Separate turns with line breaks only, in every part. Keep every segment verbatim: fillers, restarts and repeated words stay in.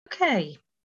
Okay.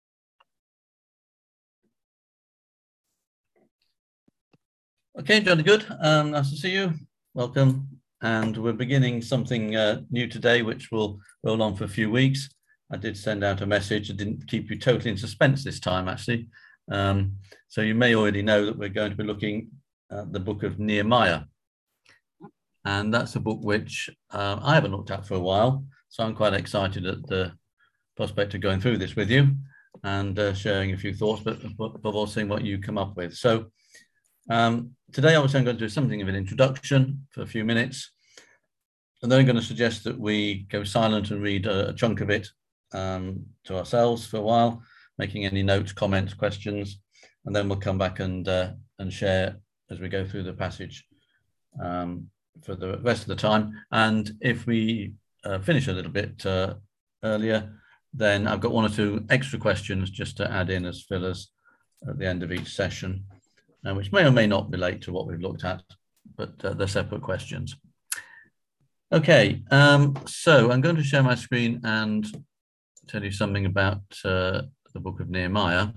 Okay, Johnny, good. Um, nice to see you. Welcome. And we're beginning something uh, new today, which will roll on for a few weeks. I did send out a message. I didn't keep you totally in suspense this time, actually. Um, so you may already know that we're going to be looking at the book of Nehemiah. And that's a book which uh, I haven't looked at for a while. So I'm quite excited at the prospect of going through this with you and uh, sharing a few thoughts, but above all, seeing what you come up with. So um, today I was going to do something of an introduction for a few minutes. And then I'm going to suggest that we go silent and read a, a chunk of it um, to ourselves for a while, making any notes, comments, questions, and then we'll come back and, uh, and share as we go through the passage um, for the rest of the time. And if we uh, finish a little bit uh, earlier, then I've got one or two extra questions just to add in as fillers at the end of each session, uh, which may or may not relate to what we've looked at, but uh, they're separate questions. Okay, um, so I'm going to share my screen and tell you something about uh, the book of Nehemiah.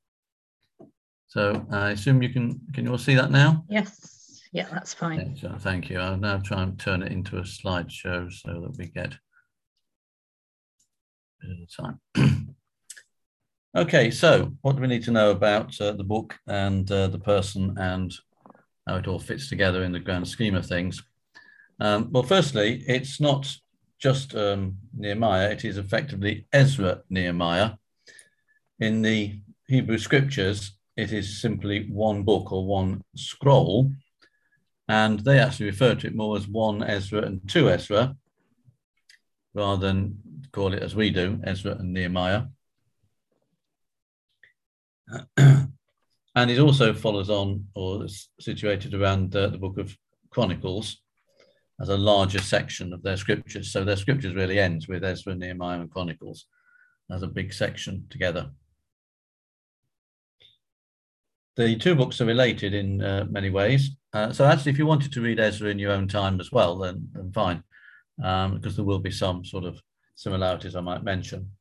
So I assume you can, can you all see that now?
Yes, yeah, that's fine.
Okay, so thank you. I'll now try and turn it into a slideshow so that we get a bit of time. Okay, so what do we need to know about uh, the book and uh, the person and how it all fits together in the grand scheme of things? Um, well, firstly, it's not just um, Nehemiah, it is effectively Ezra Nehemiah. In the Hebrew scriptures, it is simply one book or one scroll, and they actually refer to it more as one Ezra and two Ezra, rather than call it as we do, Ezra and Nehemiah. And it also follows on, or is situated around uh, the book of Chronicles as a larger section of their scriptures. So their scriptures really ends with Ezra, Nehemiah, and Chronicles as a big section together. The two books are related in uh, many ways. Uh, so actually, if you wanted to read Ezra in your own time as well, then, then fine, um, because there will be some sort of similarities I might mention.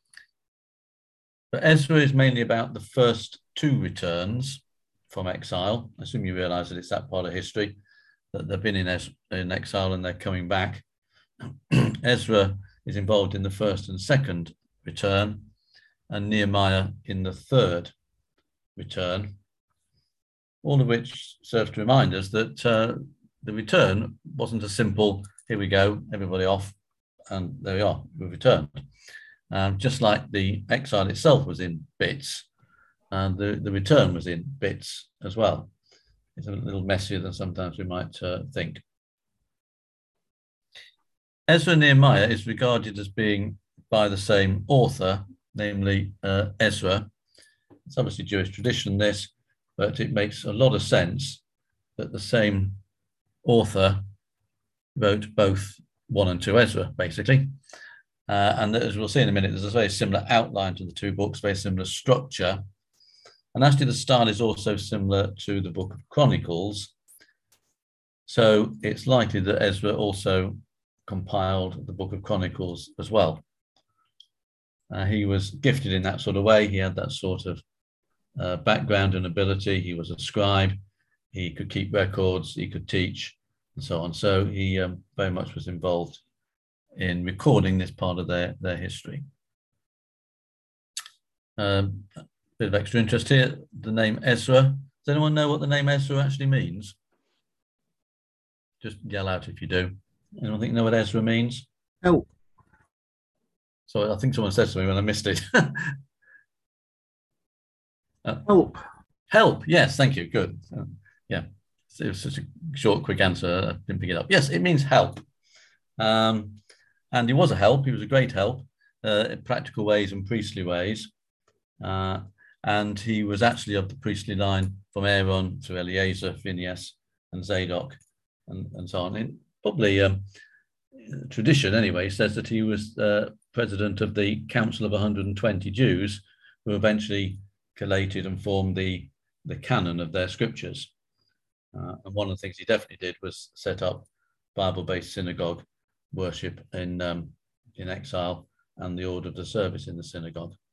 But Ezra is mainly about the first two returns from exile. I assume you realize that it's that part of history, that they've been in, es in exile and they're coming back. Ezra is involved in the first and second return, and Nehemiah in the third return, all of which serves to remind us that uh, the return wasn't a simple, here we go, everybody off, and there we are, we've returned. Um, just like the exile itself was in bits, and the, the return was in bits as well. It's a little messier than sometimes we might uh, think. Ezra Nehemiah is regarded as being by the same author, namely uh, Ezra. It's obviously Jewish tradition, this, but it makes a lot of sense that the same author wrote both one and two Ezra, basically. Uh, and as we'll see in a minute, there's a very similar outline to the two books, very similar structure. And actually the style is also similar to the book of Chronicles. So it's likely that Ezra also compiled the book of Chronicles as well. Uh, he was gifted in that sort of way. He had that sort of uh, background and ability. He was a scribe. He could keep records. He could teach and so on. So he um, very much was involved in recording this part of their, their history. Um, a bit of extra interest here, the name Ezra. Does anyone know what the name Ezra actually means? Just yell out if you do. Anyone think know what Ezra means?
Help.
So I think someone said to me when I missed it. uh,
Help.
Help, yes, thank you, good. Um, yeah, it was such a short, quick answer, I didn't pick it up. Yes, it means help. Um, and he was a help, he was a great help, uh, in practical ways and priestly ways. Uh, and he was actually of the priestly line from Aaron to Eleazar, Phinehas, and Zadok, and, and so on. It probably um, tradition, anyway, says that he was uh, president of the Council of one hundred twenty Jews, who eventually collated and formed the, the canon of their scriptures. Uh, and one of the things he definitely did was set up Bible-based synagogue worship in, um, in exile and the order of the service in the synagogue.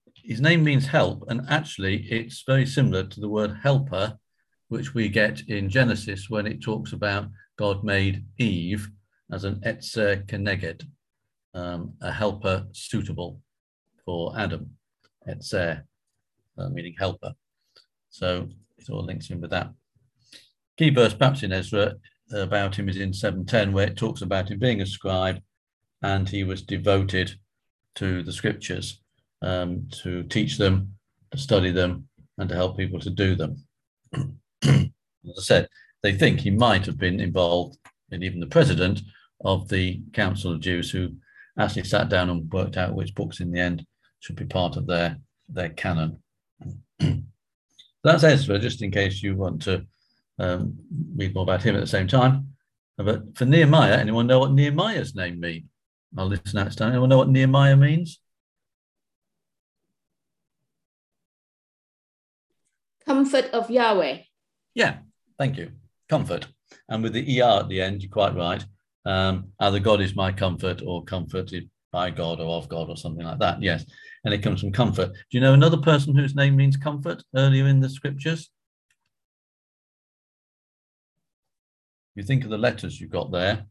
his name means help, and actually it's very similar to the word helper, which we get in Genesis when it talks about God made Eve as an etzer keneged, um, a helper suitable for Adam, etzer, uh, meaning helper. So it all links in with that. Key verse perhaps in Ezra about him is in seven ten, where it talks about him being a scribe, and he was devoted to the scriptures, um, to teach them, to study them, and to help people to do them. As I said, they think he might have been involved in even the president of the Council of Jews, who actually sat down and worked out which books in the end should be part of their, their canon. That's Ezra, just in case you want to um, read more about him at the same time. But for Nehemiah, anyone know what Nehemiah's name means? I'll listen out. Anyone know what Nehemiah means?
Comfort of Yahweh.
Yeah, thank you. Comfort. And with the E R at the end, you're quite right. Um, either God is my comfort or comforted by God or of God or something like that. Yes. And it comes from comfort. Do you know another person whose name means comfort earlier in the scriptures? You think of the letters you've got there.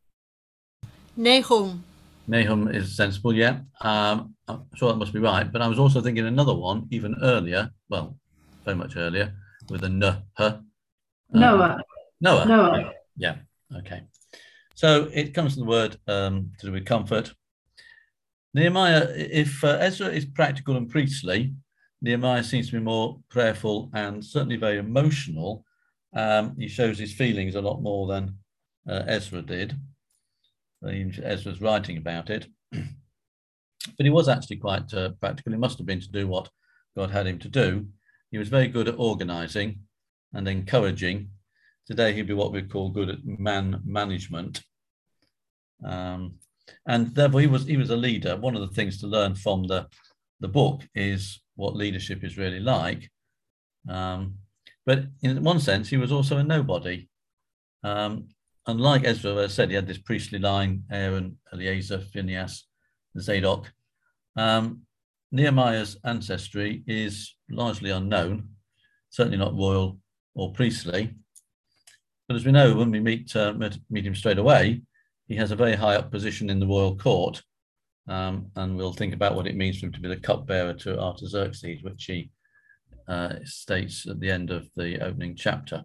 Nahum.
Nahum is sensible, yeah. Um, I'm sure that must be right. But I was also thinking another one, even earlier, well, very much earlier, with a N, H. Um,
Noah.
Noah.
Noah.
Yeah, okay. So it comes from the word um, to do with comfort. Nehemiah, if uh, Ezra is practical and priestly, Nehemiah seems to be more prayerful and certainly very emotional. Um, he shows his feelings a lot more than uh, Ezra did. Ezra's writing about it. But he was actually quite uh, practical. It must have been to do what God had him to do. He was very good at organizing and encouraging. Today he'd be what we'd call good at man management. Um, and therefore he was he was a leader. One of the things to learn from the, the book is what leadership is really like. Um, but in one sense, he was also a nobody. Um, unlike Ezra, as I said, he had this priestly line, Aaron, Eleazar, Phinehas, Zadok. Um, Nehemiah's ancestry is largely unknown, certainly not royal or priestly. But as we know, when we meet, uh, meet him straight away, he has a very high up position in the royal court. Um, and we'll think about what it means for him to be the cupbearer to Artaxerxes, which he uh, states at the end of the opening chapter.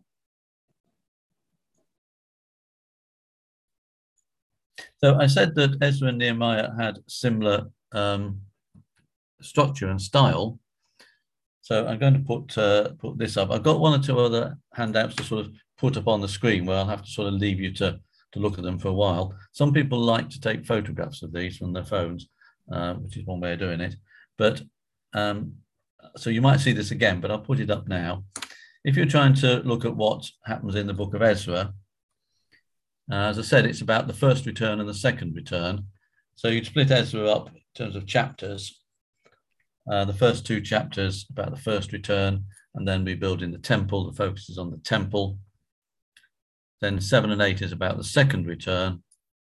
So I said that Ezra and Nehemiah had similar um, structure and style. So I'm going to put uh, put this up. I've got one or two other handouts to sort of put up on the screen where I'll have to sort of leave you to, to look at them for a while. Some people like to take photographs of these from their phones, uh, which is one way of doing it. But um, so you might see this again, but I'll put it up now. If you're trying to look at what happens in the book of Ezra, uh, as I said, it's about the first return and the second return. So you'd split Ezra up in terms of chapters. Uh, the first two chapters about the first return, and then rebuilding the temple. The focus is on the temple. Then seven and eight is about the second return.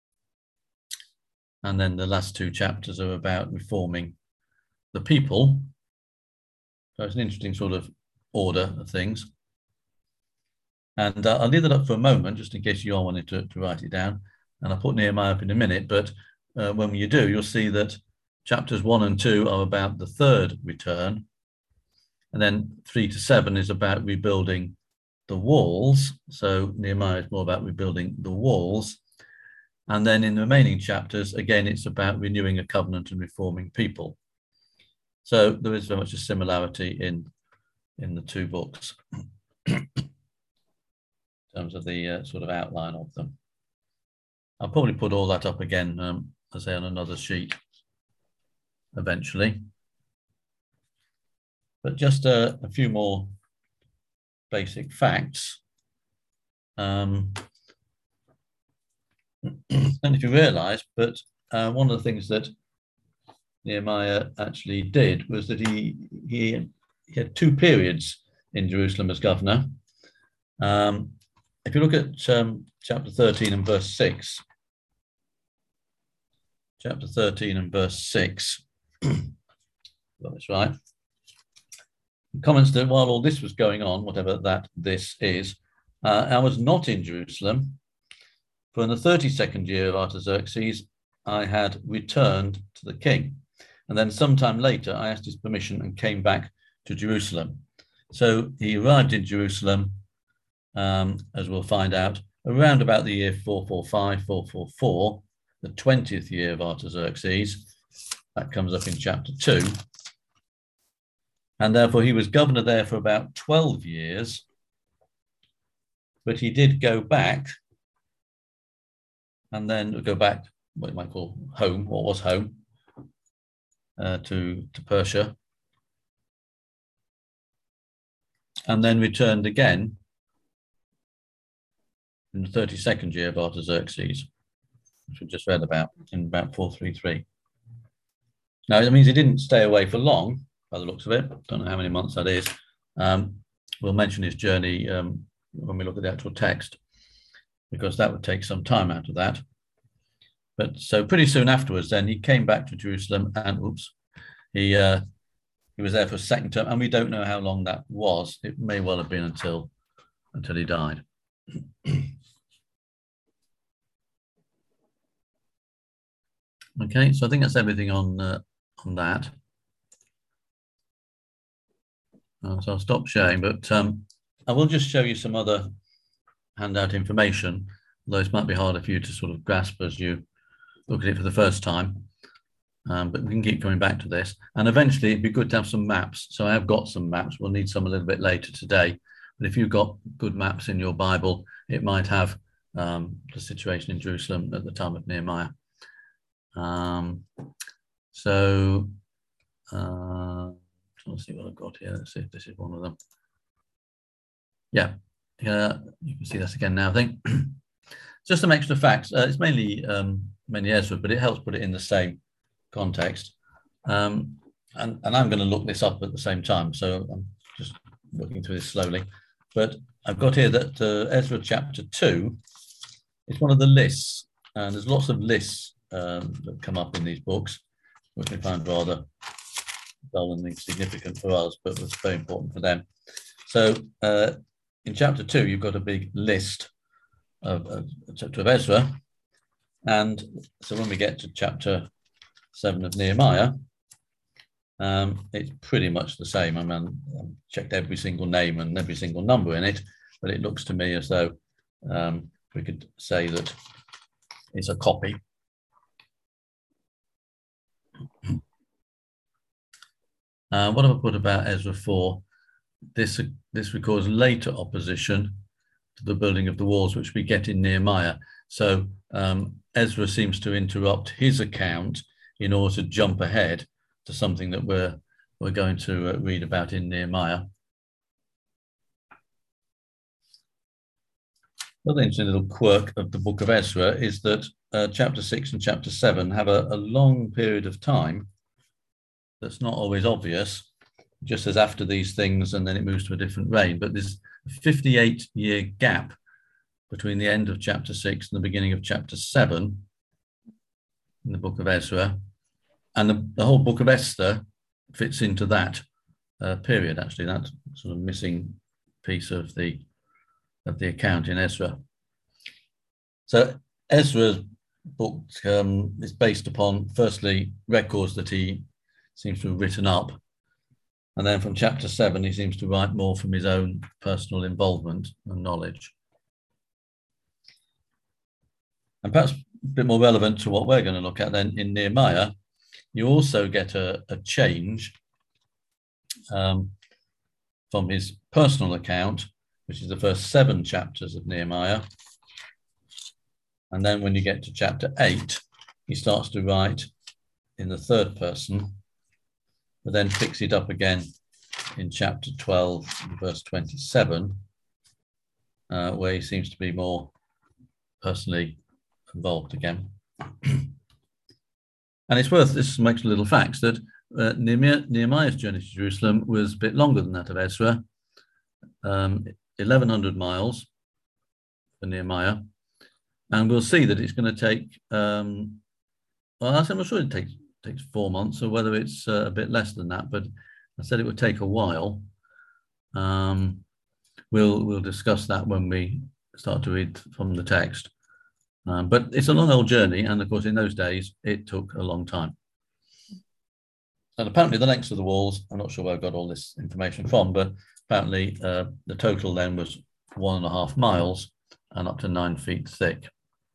And then the last two chapters are about reforming the people. So it's an interesting sort of order of things. And uh, I'll leave that up for a moment, just in case you all wanted to, to write it down. And I'll put Nehemiah up in a minute, but uh, when you do, you'll see that chapters one and two are about the third return. And then three to seven is about rebuilding the walls. So Nehemiah is more about rebuilding the walls. And then in the remaining chapters, again, it's about renewing a covenant and reforming people. So there is very much a similarity in, in the two books in terms of the uh, sort of outline of them. I'll probably put all that up again, um, as I say, on another sheet eventually. But just a, a few more basic facts. Um, and if you realize, but uh, one of the things that Nehemiah actually did was that he, he, he had two periods in Jerusalem as governor. Um, if you look at um, chapter thirteen and verse six, chapter thirteen and verse six, got this right. He comments that while all this was going on, whatever that this is, uh, I was not in Jerusalem, for in the thirty-second year of Artaxerxes, I had returned to the king. And then sometime later, I asked his permission and came back to Jerusalem. So he arrived in Jerusalem, um, as we'll find out, around about the year four forty-five, four forty-four, the twentieth year of Artaxerxes. That comes up in chapter two. And therefore he was governor there for about twelve years, but he did go back, and then go back, what you might call home, what was home, uh, to, to Persia, and then returned again in the thirty-second year of Artaxerxes, which we just read about in about four thirty-three. Now, that means he didn't stay away for long, by the looks of it. Don't know how many months that is. Um, we'll mention his journey um, when we look at the actual text, because that would take some time out of that. But so pretty soon afterwards, then he came back to Jerusalem, and oops, he uh, he was there for a second term, and we don't know how long that was. It may well have been until until he died. Okay, so I think that's everything on uh, on that. Uh, so I'll stop sharing, but um, I will just show you some other handout information, although it might be harder for you to sort of grasp as you look at it for the first time. Um, but we can keep coming back to this. And eventually it'd be good to have some maps. So I have got some maps. We'll need some a little bit later today. But if you've got good maps in your Bible, it might have um, the situation in Jerusalem at the time of Nehemiah. Um, so uh, let's see what I've got here. Let's see if this is one of them. Yeah, yeah, you can see this again now, I think. Just some extra facts. Uh, it's mainly um, mainly Ezra, but it helps put it in the same context. Um, and, and I'm going to look this up at the same time, so I'm just looking through this slowly. But I've got here that uh, Ezra chapter two is one of the lists, and there's lots of lists um, that come up in these books, which I find rather dull and insignificant for us, but was very important for them. So uh, in chapter two, you've got a big list of, of chapter of Ezra, and so when we get to chapter seven of Nehemiah, um, it's pretty much the same. I mean, I've checked every single name and every single number in it, but it looks to me as though um, we could say that it's a copy. Uh, what have I put about Ezra four? This, this records later opposition to the building of the walls, which we get in Nehemiah. So um, Ezra seems to interrupt his account in order to jump ahead to something that we're, we're going to uh, read about in Nehemiah. Another interesting little quirk of the book of Ezra is that uh, chapter six and chapter seven have a, a long period of time that's not always obvious, just as after these things, and then it moves to a different reign. But there's a fifty-eight year gap between the end of chapter six and the beginning of chapter seven in the book of Ezra. And the, the whole book of Esther fits into that uh, period, actually, that sort of missing piece of the, of the account in Ezra. So Ezra's book um, is based upon, firstly, records that he seems to have written up. And then from chapter seven, he seems to write more from his own personal involvement and knowledge. And perhaps a bit more relevant to what we're going to look at then in Nehemiah, you also get a, a change um, from his personal account, which is the first seven chapters of Nehemiah. And then when you get to chapter eight, he starts to write in the third person, but then picks it up again in chapter twelve, verse twenty-seven, uh, where he seems to be more personally involved again. And it's worth, this makes little facts, that uh, Nehemiah, Nehemiah's journey to Jerusalem was a bit longer than that of Ezra, um, eleven hundred miles for Nehemiah. And we'll see that it's going to take, um, well, I'm sure it takes, takes four months or whether it's uh, a bit less than that, but I said it would take a while. Um, we'll, we'll discuss that when we start to read from the text. Um, but it's a long old journey, and of course in those days it took a long time. And apparently the lengths of the walls, I'm not sure where I got all this information from, but apparently uh, the total then was one and a half miles and up to nine feet thick.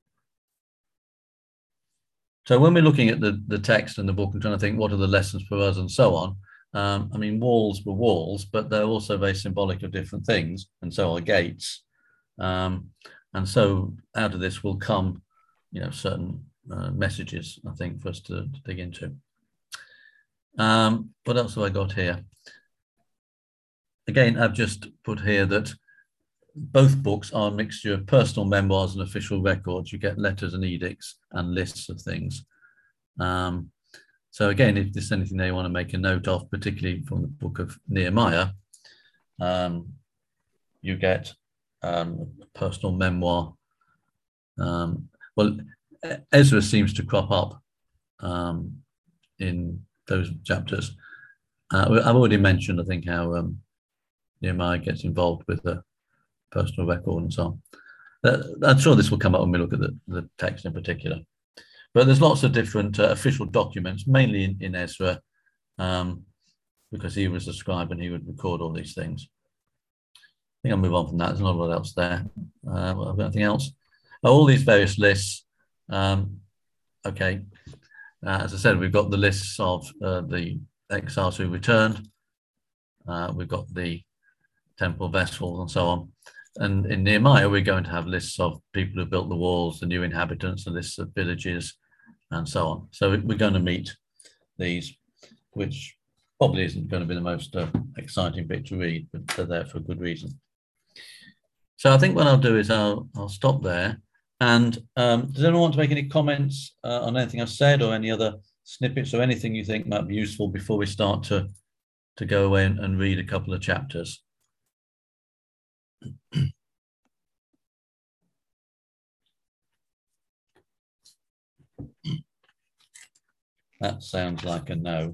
So when we're looking at the, the text and the book and trying to think what are the lessons for us and so on, um, I mean, walls were walls, but they're also very symbolic of different things, and so are gates. Um, and so out of this will come, you know, certain uh, messages, I think, for us to, to dig into. Um, what else have I got here? Again, I've just put here that both books are a mixture of personal memoirs and official records. You get letters and edicts and lists of things. Um, so again, if there's anything they want to make a note of, particularly from the book of Nehemiah, um, you get um, a personal memoir. Um, well, Ezra seems to crop up um, in those chapters. Uh, I've already mentioned, I think, how um, Nehemiah gets involved with the personal record and so on. Uh, I'm sure this will come up when we look at the, the text in particular. But there's lots of different uh, official documents, mainly in, in Ezra, um, because he was the scribe and he would record all these things. I think I'll move on from that. There's not a lot else there. Uh, well, anything else? Oh, all these various lists. Um, okay. Uh, as I said, we've got the lists of uh, the exiles who returned. Uh, we've got the temple vessels and so on. And in Nehemiah, we're going to have lists of people who built the walls, the new inhabitants, the lists of villages, and so on. So we're going to meet these, which probably isn't going to be the most uh, exciting bit to read, but they're there for a good reason. So I think what I'll do is I'll, I'll stop there. And um, does anyone want to make any comments uh, on anything I've said, or any other snippets or anything you think might be useful before we start to, to go away and, and read a couple of chapters? That sounds like a no.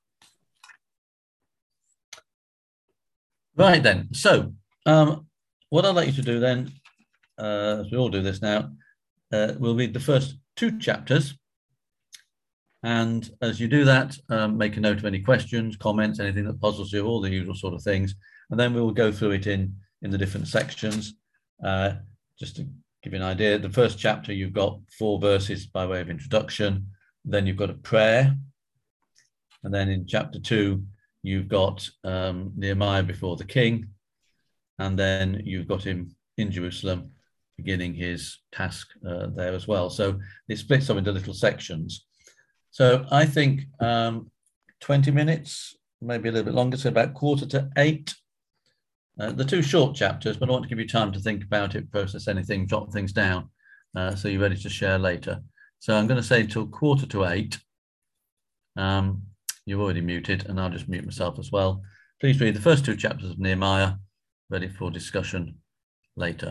Right then, so um, what I'd like you to do then, uh, as we all do this now, uh, we'll read the first two chapters. And as you do that, um, make a note of any questions, comments, anything that puzzles you, all the usual sort of things. And then we will go through it in, in the different sections. Uh, just to give you an idea, the first chapter, you've got four verses by way of introduction. Then you've got a prayer. And then in chapter two, you've got um, Nehemiah before the king. And then you've got him in Jerusalem beginning his task uh, there as well. So it splits up into little sections. So I think um, twenty minutes, maybe a little bit longer, so about quarter to eight. Uh, the two short chapters, but I want to give you time to think about it, process anything, jot things down, uh, so you're ready to share later. So I'm going to say till quarter to eight. Um, you're already muted, and I'll just mute myself as well. Please read the first two chapters of Nehemiah, ready for discussion later.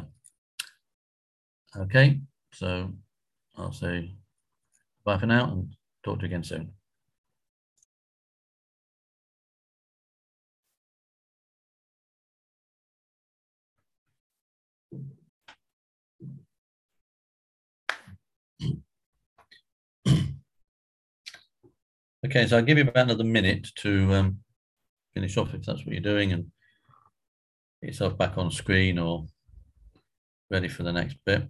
Okay, so I'll say bye for now and talk to you again soon. Okay, so I'll give you about another minute to um, finish off if that's what you're doing and get yourself back on screen or ready for the next bit.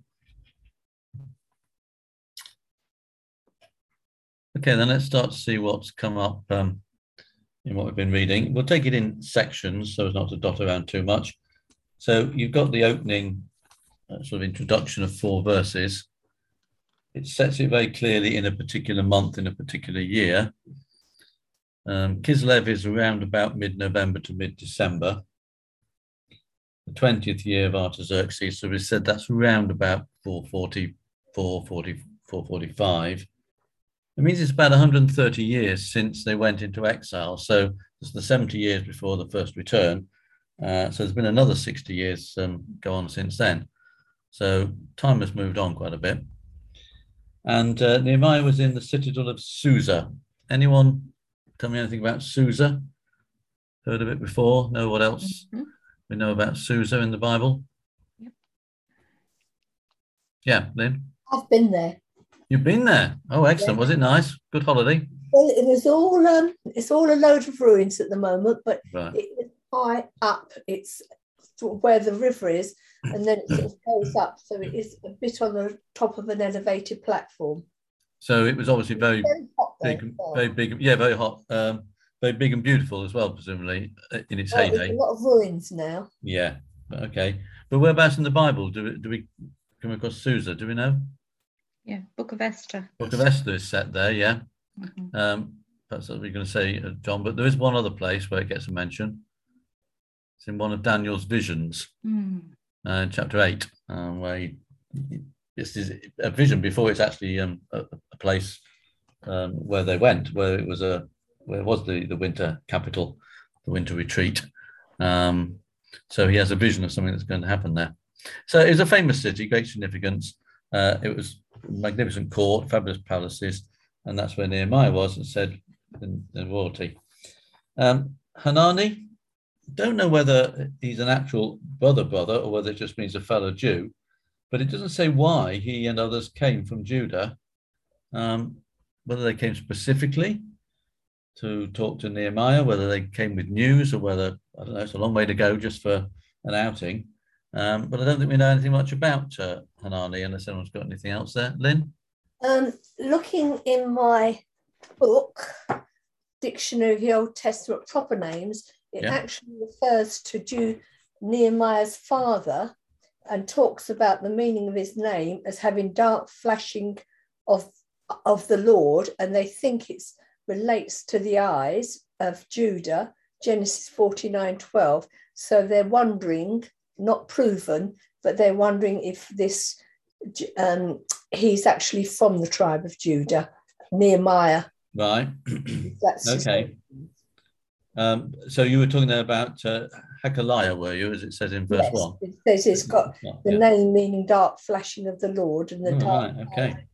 Okay, then let's start to see what's come up um, in what we've been reading. We'll take it in sections so as not to dot around too much. So you've got the opening uh, sort of introduction of four verses. It sets it very clearly in a particular month, in a particular year. Um, Kislev is around about mid-November to mid-December. The twentieth year of Artaxerxes, so we said that's around about four forty, four forty, four forty-five. It means it's about one hundred thirty years since they went into exile. So it's the seventy years before the first return. Uh, so there's been another sixty years um, go on since then. So time has moved on quite a bit. And uh, Nehemiah was in the citadel of Susa. anyone tell me anything about Susa? Heard of it before? Know what else
Mhm.
we know about Susa in the Bible?
Yep.
Yeah, Lynn?
I've been there.
You've been there? Oh, excellent.
Yeah.
Was it nice? Good holiday?
Well, it was all um, it's all a load of ruins at the moment, but
Right.
it is high up. It's sort of where the river is, and then it sort of goes up, so it is a bit on the top of an elevated platform.
So it was obviously very
Very hot there.
big,
as well.
very big, yeah, very hot, um, very big and beautiful as well, presumably, uh, in its
Oh, there's
heyday.
a lot of ruins now.
Yeah, okay. But whereabouts in the Bible do we, do we come across Susa? Do we know?
Yeah, Book of Esther.
Book of Esther is set there, yeah.
Mhm.
Um, that's what we're going to say, uh, John. But there is one other place where it gets a mention. It's in one of Daniel's visions,
Mm.
uh, chapter eight, um, where he, this is a vision before it's actually um, a, a place um, where they went, where it was a where it was the the winter capital, the winter retreat. Um, so he has a vision of something that's going to happen there. So it's a famous city, great significance. Uh, it was a magnificent court, fabulous palaces, and that's where Nehemiah was and said in, in royalty. Um, Hanani, don't know whether he's an actual brother brother or whether it just means a fellow Jew, but it doesn't say why he and others came from Judah, um, whether they came specifically to talk to Nehemiah, whether they came with news or whether, I don't know, it's a long way to go just for an outing. Um, but I don't think we know anything much about uh, Hanani, unless anyone's got anything else there. Lynn?
Um, looking in my book, Dictionary of the Old Testament Proper Names, it
Yeah.
actually refers to Jew Nehemiah's father and talks about the meaning of his name as having dark flashing of, of the Lord, and they think it relates to the eyes of Judah, Genesis forty-nine twelve. So they're wondering, not proven, but they're wondering if this um, he's actually from the tribe of Judah, Nehemiah.
Right.
That's his
Okay.
name.
Um, so you were talking there about uh, Hakaliah, were you, as it says in verse
Yes,
one?
it says it's got the
Yeah.
name meaning dark flashing of the Lord and the
Oh,
dark
right, okay.
eye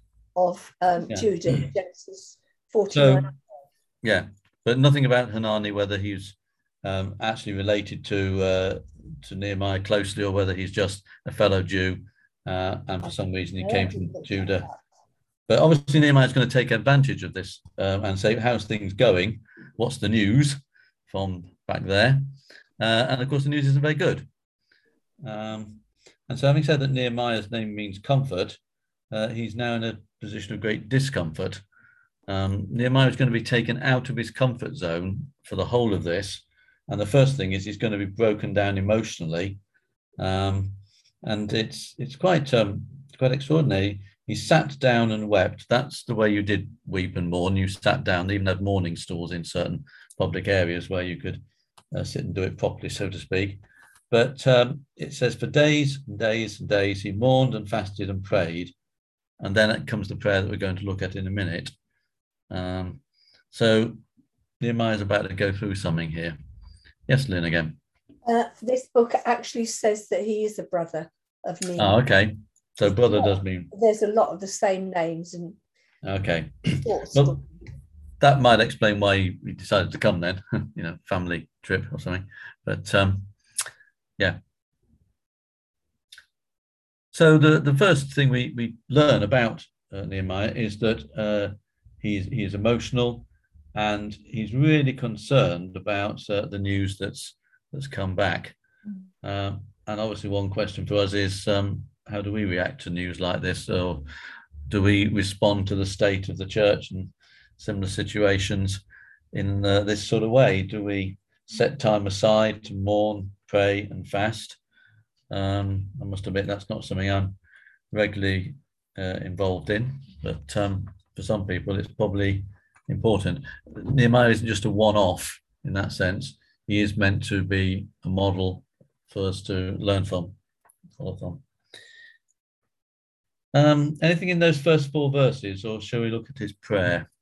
of um,
Yeah.
Judah, Genesis forty-nine.
So, yeah, but nothing about Hanani, whether he's um, actually related to uh, to Nehemiah closely or whether he's just a fellow Jew uh, and for some reason he came from Judah. But obviously Nehemiah is going to take advantage of this um, and say, how's things going? What's the news from back there? Uh, and of course, the news isn't very good. Um, and so having said that Nehemiah's name means comfort, uh, he's now in a position of great discomfort. Um, Nehemiah is going to be taken out of his comfort zone for the whole of this. And the first thing is he's going to be broken down emotionally. Um, and it's it's quite um, quite extraordinary. He sat down and wept. That's the way you did weep and mourn. You sat down. They even had mourning stalls in certain public areas where you could uh, sit and do it properly, so to speak. But um, it says for days and days and days he mourned and fasted and prayed. And then it comes the prayer that we're going to look at in a minute. Um, so Nehemiah is about to go through something here. Yes, Lynn, again.
Uh, this book actually says that he is a brother of Nehemiah.
Oh, okay. So brother does mean...
There's a lot of the same names and...
Okay.
Thoughts.
Well, that might explain why he decided to come then, you know, family trip or something. But um, yeah. So the, the first thing we, we learn about uh, Nehemiah is that uh, he's, he's emotional and he's really concerned about uh, the news that's, that's come back. Uh, and obviously one question for us is, um, how do we react to news like this? Or do we respond to the state of the church and similar situations in uh, this sort of way? Do we set time aside to mourn, pray and fast? Um, I must admit that's not something I'm regularly uh, involved in, but um, for some people it's probably important. Nehemiah isn't just a one-off in that sense. He is meant to be a model for us to learn from, follow from. Um, anything in those first four verses, or shall we look at his prayer?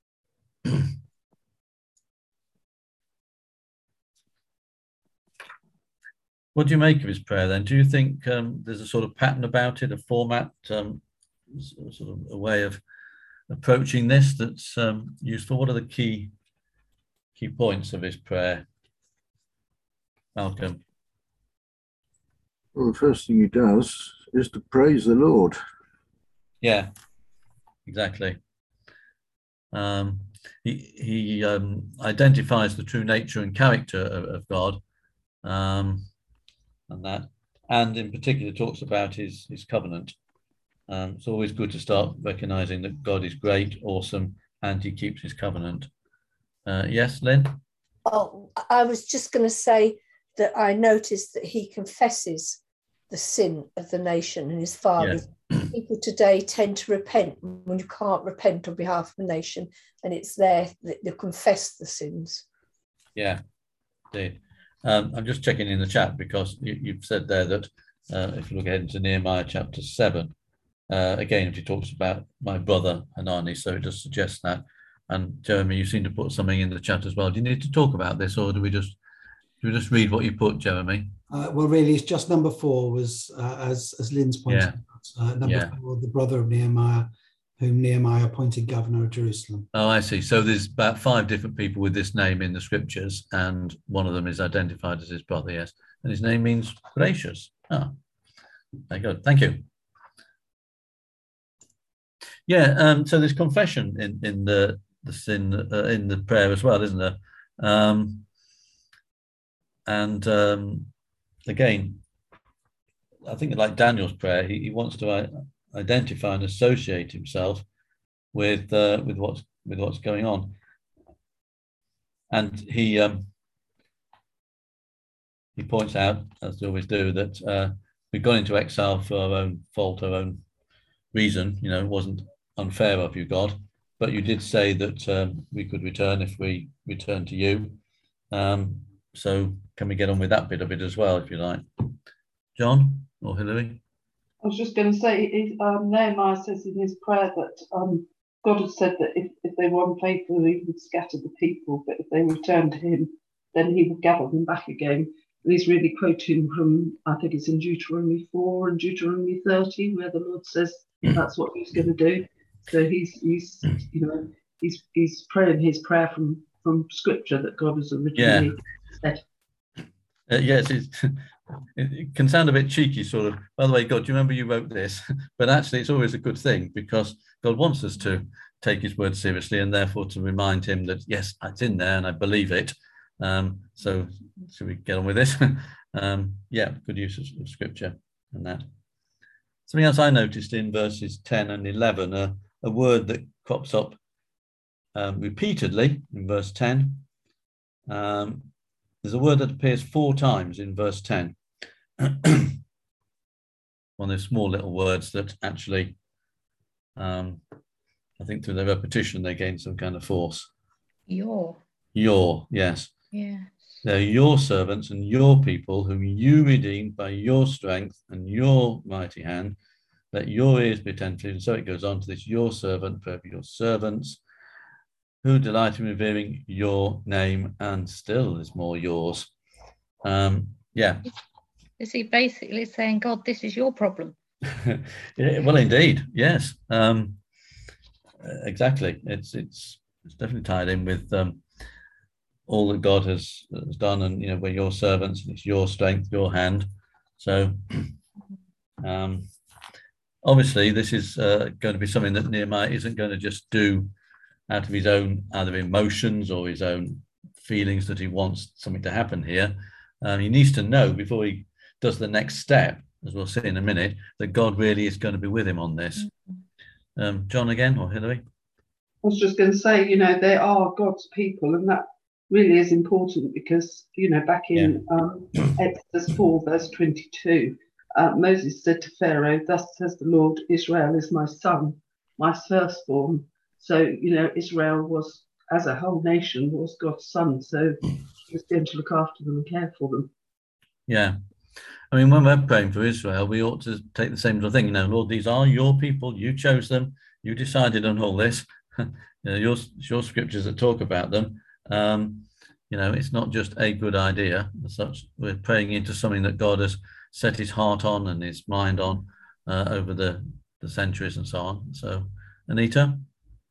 What do you make of his prayer then? Do you think um, there's a sort of pattern about it, a format, um, sort of a way of approaching this that's um, useful? What are the key key points of his prayer? Malcolm.
Well, the first thing he does is to praise the Lord.
Yeah, exactly. Um, he he um, identifies the true nature and character of, of God, um, and that, and in particular talks about his his covenant. Um, it's always good to start recognizing that God is great, awesome, and he keeps his covenant. Uh, yes, Lynn?
Oh, I was just going to say that I noticed that he confesses the sin of the nation and his fathers. Yeah. People today tend to repent when you can't repent on behalf of the nation, and it's there that you confess the sins.
Yeah, indeed. Um, I'm just checking in the chat because you, you've said there that uh, if you look ahead into Nehemiah chapter seven, uh, again, he talks about my brother Hanani, so it does suggest that. And Jeremy, you seem to put something in the chat as well. Do you need to talk about this, or do we just do we just read what you put, Jeremy?
Uh, well, really, it's just number four was, uh, as as Lynn's pointed
yeah.
out, uh, number yeah. four, the brother of Nehemiah, whom Nehemiah appointed governor of Jerusalem.
Oh, I see. So there's about five different people with this name in the scriptures, and one of them is identified as his brother, yes. And his name means gracious. Oh, very good. Thank you. Yeah, um, so there's confession in, in the, the sin, uh, in the prayer as well, isn't there? Um, and um, again, I think like Daniel's prayer, he, he wants to uh, identify and associate himself with uh, with what's with what's going on, and he um, he points out, as they always do, that uh, we've gone into exile for our own fault, our own reason. You know, it wasn't unfair of you, God, but you did say that um, we could return if we return to you. Um, so can we get on with that bit of it as well, if you like? John or Hilary?
I was just going to say, it, um, Nehemiah says in his prayer that um, God had said that if, if they were unfaithful, he would scatter the people, but if they returned to him, then he would gather them back again. And he's really quoting from, I think it's in Deuteronomy four and Deuteronomy thirty, where the Lord says that's what he's going to do. So he's, he's you know, he's he's praying his prayer from, from Scripture that God has originally yeah. said.
Uh, yes, it's, it can sound a bit cheeky, sort of, by the way, God, do you remember you wrote this? But actually, it's always a good thing because God wants us to take his word seriously and therefore to remind him that, yes, it's in there and I believe it. Um, so should we get on with this? um, yeah, good use of, of Scripture and that. Something else I noticed in verses ten and eleven, uh, a word that crops up um, repeatedly in verse ten. Um, there's a word that appears four times in verse ten. One of those small little words that actually, um, I think through their repetition, they gain some kind of force.
Your.
Your, yes.
Yeah.
They're your servants and your people whom you redeemed by your strength and your mighty hand. Let your ears be attentive. And so it goes on to this, your servant, forever your servants, who delight in revering your name, and still is more yours. Um, yeah.
Is he basically saying, God, this is your problem?
Yeah, well, indeed, yes. Um, exactly. It's it's it's definitely tied in with um, all that God has, has done, and you know, we're your servants, and it's your strength, your hand. So, um, obviously, this is uh, going to be something that Nehemiah isn't going to just do out of his own either emotions or his own feelings that he wants something to happen here. Um, he needs to know before he does the next step, as we'll see in a minute, that God really is going to be with him on this. Um, John again, or Hilary?
I was just going to say, you know, they are God's people, and that really is important because, you know, back in yeah. um, Exodus four, verse twenty-two, uh, Moses said to Pharaoh, thus says the Lord, Israel is my son, my firstborn. So, you know, Israel was, as a whole nation, was God's son. So he was going to look after them and care for them.
Yeah. I mean, when we're praying for Israel, we ought to take the same sort of thing. You know, Lord, these are your people. You chose them. You decided on all this. you know, your, your scriptures that talk about them. Um, you know, it's not just a good idea as such. We're praying into something that God has set his heart on and his mind on uh, over the, the centuries and so on. So, Anita?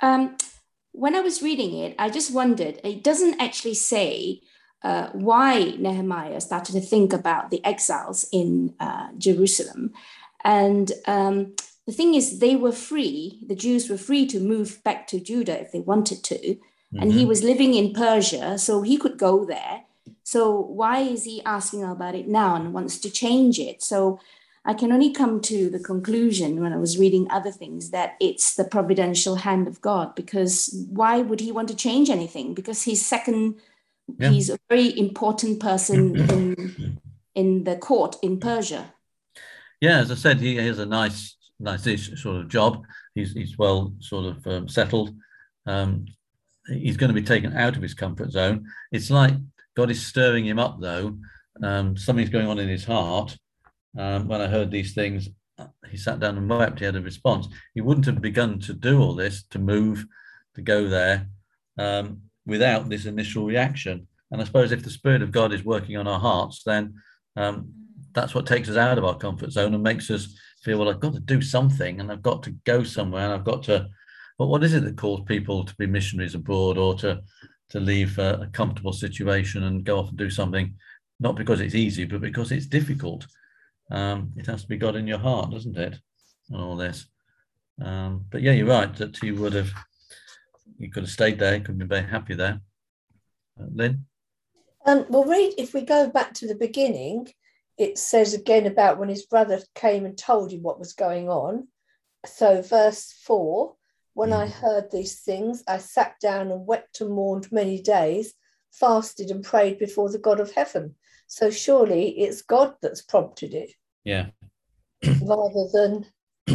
Um, when I was reading it, I just wondered, it doesn't actually say uh, why Nehemiah started to think about the exiles in uh, Jerusalem. And um, the thing is, they were free, the Jews were free to move back to Judah if they wanted to. Mm-hmm. And he was living in Persia, so he could go there. So why is he asking about it now and wants to change it? So I can only come to the conclusion when I was reading other things that it's the providential hand of God, because why would he want to change anything? Because he's second, yeah. he's a very important person in, in the court in Persia.
Yeah, as I said, he has a nice, nice-ish sort of job. He's, he's well sort of um, settled. Um, he's going to be taken out of his comfort zone. It's like God is stirring him up, though. Um, something's going on in his heart. Um, when I heard these things, he sat down and wept. He had a response. He wouldn't have begun to do all this, to move, to go there, um, without this initial reaction. And I suppose if the Spirit of God is working on our hearts, then um, that's what takes us out of our comfort zone and makes us feel, well, I've got to do something and I've got to go somewhere and I've got to, but what is it that calls people to be missionaries abroad or to, to leave a, a comfortable situation and go off and do something, not because it's easy, but because it's difficult. Um, it has to be God in your heart, doesn't it? And all this. Um, but yeah, you're right that he would have, he could have stayed there, he could have been very happy there. Uh, Lynn?
Um, well, read, if we go back to the beginning, it says again about when his brother came and told him what was going on. So verse four, when mm. I heard these things, I sat down and wept and mourned many days, fasted and prayed before the God of heaven. So surely it's God that's prompted it.
Yeah.
Rather than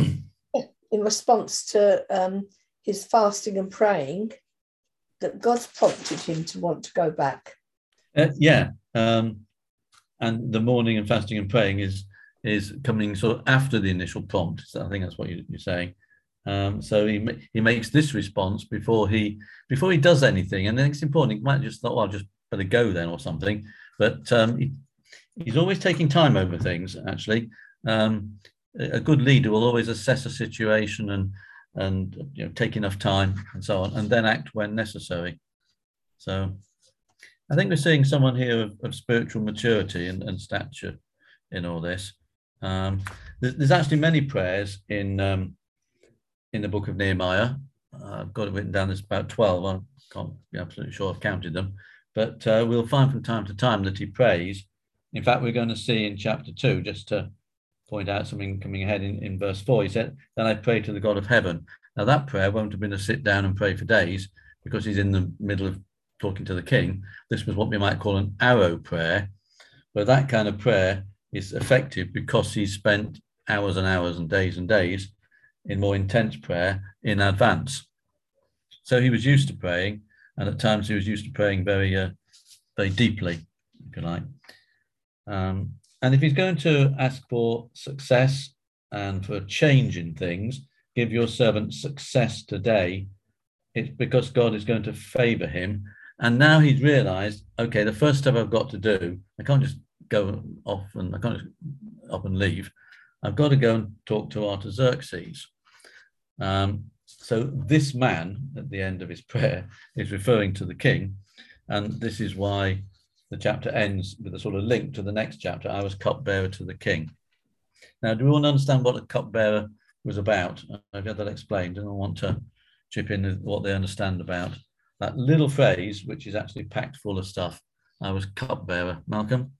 in response to um, his fasting and praying, that God's prompted him to want to go back.
Uh, yeah. Um, and the mourning and fasting and praying is is coming sort of after the initial prompt. So I think that's what you, you're saying. Um, so he he makes this response before he before he does anything. And then it's important. He might just thought, well, I'll just better go then or something. But um, he, he's always taking time over things, actually. Um, a good leader will always assess a situation and, and you know, take enough time and so on, and then act when necessary. So I think we're seeing someone here of, of spiritual maturity and, and stature in all this. Um, there's, there's actually many prayers in, um, in the book of Nehemiah. Uh, I've got it written down, there's about twelve. I can't be absolutely sure I've counted them. But uh, we'll find from time to time that he prays. In fact, we're going to see in chapter two, just to point out something coming ahead in, in verse four, he said, then I pray to the God of heaven. Now that prayer won't have been a sit down and pray for days because he's in the middle of talking to the king. This was what we might call an arrow prayer. But that kind of prayer is effective because he spent hours and hours and days and days in more intense prayer in advance. So he was used to praying. And at times he was used to praying very, uh, very deeply, if you like. Um, and if he's going to ask for success and for a change in things, give your servant success today, it's because God is going to favour him. And now he's realised, okay, the first step I've got to do, I can't just go off and I can't just up and leave. I've got to go and talk to Artaxerxes. Um, So this man, at the end of his prayer, is referring to the king. And this is why the chapter ends with a sort of link to the next chapter. I was cupbearer to the king. Now, do we all understand what a cupbearer was about? I've had that explained, and I want to chip in with what they understand about that little phrase, which is actually packed full of stuff. I was cupbearer. Malcolm?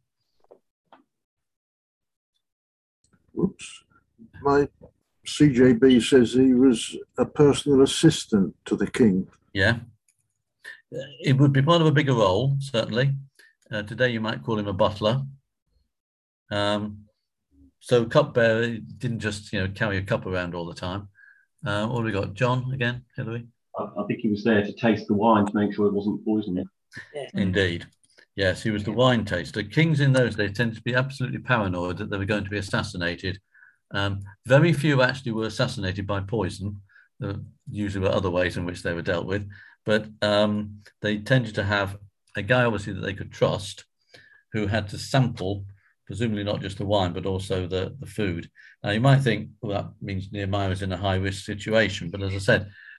Whoops. My C J B says he was a personal assistant to the king.
Yeah. It would be part of a bigger role, certainly. Uh, today you might call him a butler. Um, so cupbearer didn't just, you know, carry a cup around all the time. Uh, what have we got? John again, Hilary?
I, I think he was there to taste the wine to make sure it wasn't poisoned.
Indeed. Yes, he was the wine taster. Kings in those days tended to be absolutely paranoid that they were going to be assassinated. Um, very few actually were assassinated by poison. There usually were other ways in which they were dealt with. But um, they tended to have a guy, obviously, that they could trust, who had to sample, presumably not just the wine, but also the, the food. Now, you might think, well, that means Nehemiah is in a high-risk situation. But as I said,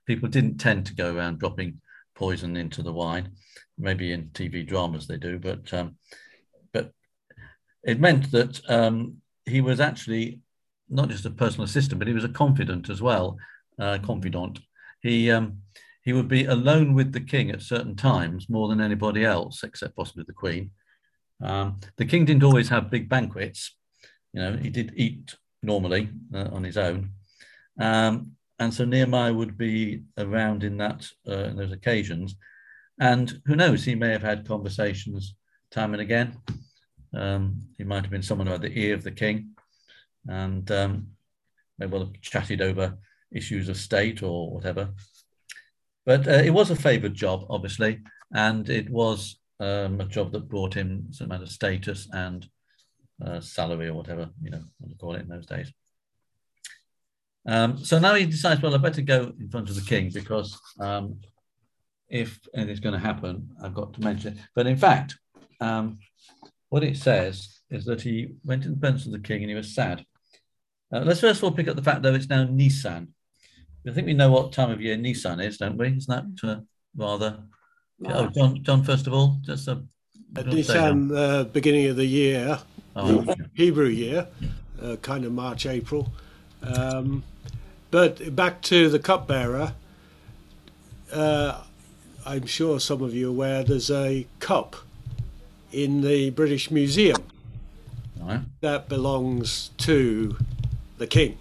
people didn't tend to go around dropping poison into the wine. Maybe in T V dramas they do, but um, but it meant that um, he was actually not just a personal assistant, but he was a confidant as well. Uh, confidant. He um, he would be alone with the king at certain times more than anybody else, except possibly the queen. Um, the king didn't always have big banquets. You know, he did eat normally uh, on his own. Um, and so Nehemiah would be around in that uh, in those occasions. And who knows, he may have had conversations time and again. Um, he might have been someone who had the ear of the king and um, may well have chatted over issues of state or whatever. But uh, it was a favoured job, obviously, and it was um, a job that brought him some amount of status and uh, salary or whatever, you know, what to call it in those days. Um, so now he decides, well, I better go in front of the king because um, if anything's going to happen, I've got to mention it. But in fact, um, what it says is that he went in the presence of the king and he was sad. Uh, let's first of all pick up the fact, though, it's now Nisan. I think we know what time of year Nisan is, don't we? Isn't that uh, rather... No. Oh, John, John, first of all, just a...
Nisan, the uh, beginning of the year,
oh,
the Hebrew year, uh, kind of March, April. Um, but back to the cupbearer, uh, I'm sure some of you are aware there's a cup in the British Museum
right.
that belongs to the king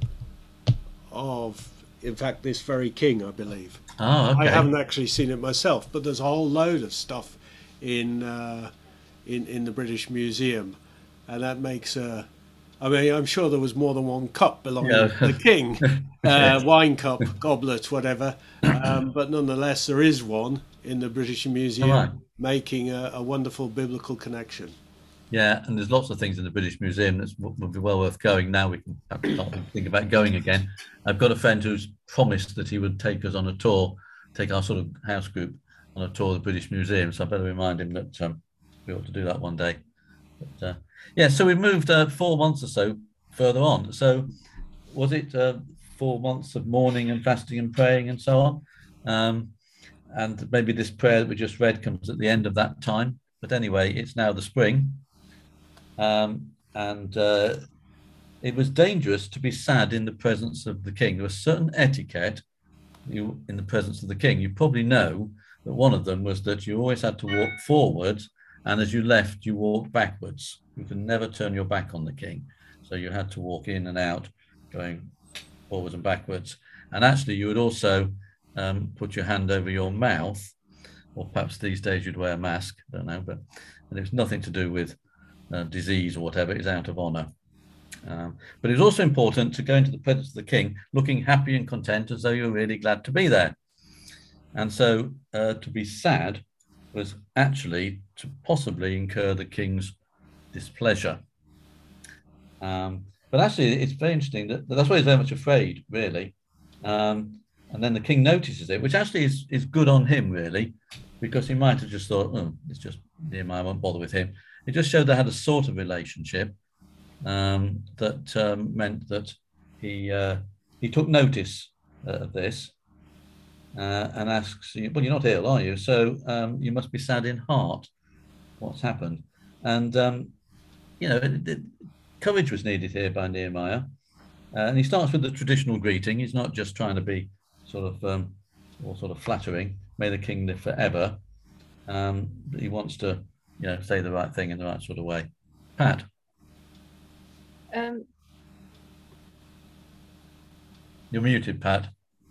of, in fact, this very king, I believe.
Oh, okay.
I haven't actually seen it myself, but there's a whole load of stuff in uh, in in the British Museum, and that makes a. I mean, I'm sure there was more than one cup belonging yeah. to the king, uh, wine cup, goblet, whatever. Um, but nonetheless, there is one in the British Museum, right. making a, a wonderful biblical connection.
Yeah, and there's lots of things in the British Museum that would be well worth going. Now we can have to think about going again. I've got a friend who's promised that he would take us on a tour, take our sort of house group on a tour of the British Museum. So I better remind him that um, we ought to do that one day. But, uh, yeah, so we moved uh, four months or so further on. So was it uh, four months of mourning and fasting and praying and so on? Um, and maybe this prayer that we just read comes at the end of that time. But anyway, it's now the spring. Um, and uh, it was dangerous to be sad in the presence of the king. There was certain etiquette you, in the presence of the king. You probably know that one of them was that you always had to walk forwards, and as you left, you walked backwards. You could never turn your back on the king. So you had to walk in and out, going forwards and backwards. And actually, you would also um, put your hand over your mouth, or perhaps these days you'd wear a mask, I don't know, but and it was nothing to do with uh, disease or whatever. It was out of honor. Um, but it was also important to go into the presence of the king looking happy and content as though you were really glad to be there. And so uh, to be sad was actually to possibly incur the king's displeasure. Um, but actually, it's very interesting that that's why he's very much afraid, really. Um, and then the king notices it, which actually is, is good on him, really, because he might have just thought, oh, it's just Nehemiah, I won't bother with him. It just showed they had a sort of relationship um, that um, meant that he uh, he took notice uh, of this uh, and asks, well, you're not ill, are you? So um, you must be sad in heart. What's happened? And, um, you know, it, it, courage was needed here by Nehemiah. Uh, and he starts with the traditional greeting. He's not just trying to be sort of um, all sort of flattering, may the king live forever. Um, he wants to, you know, say the right thing in the right sort of way. Pat?
Um,
You're muted, Pat.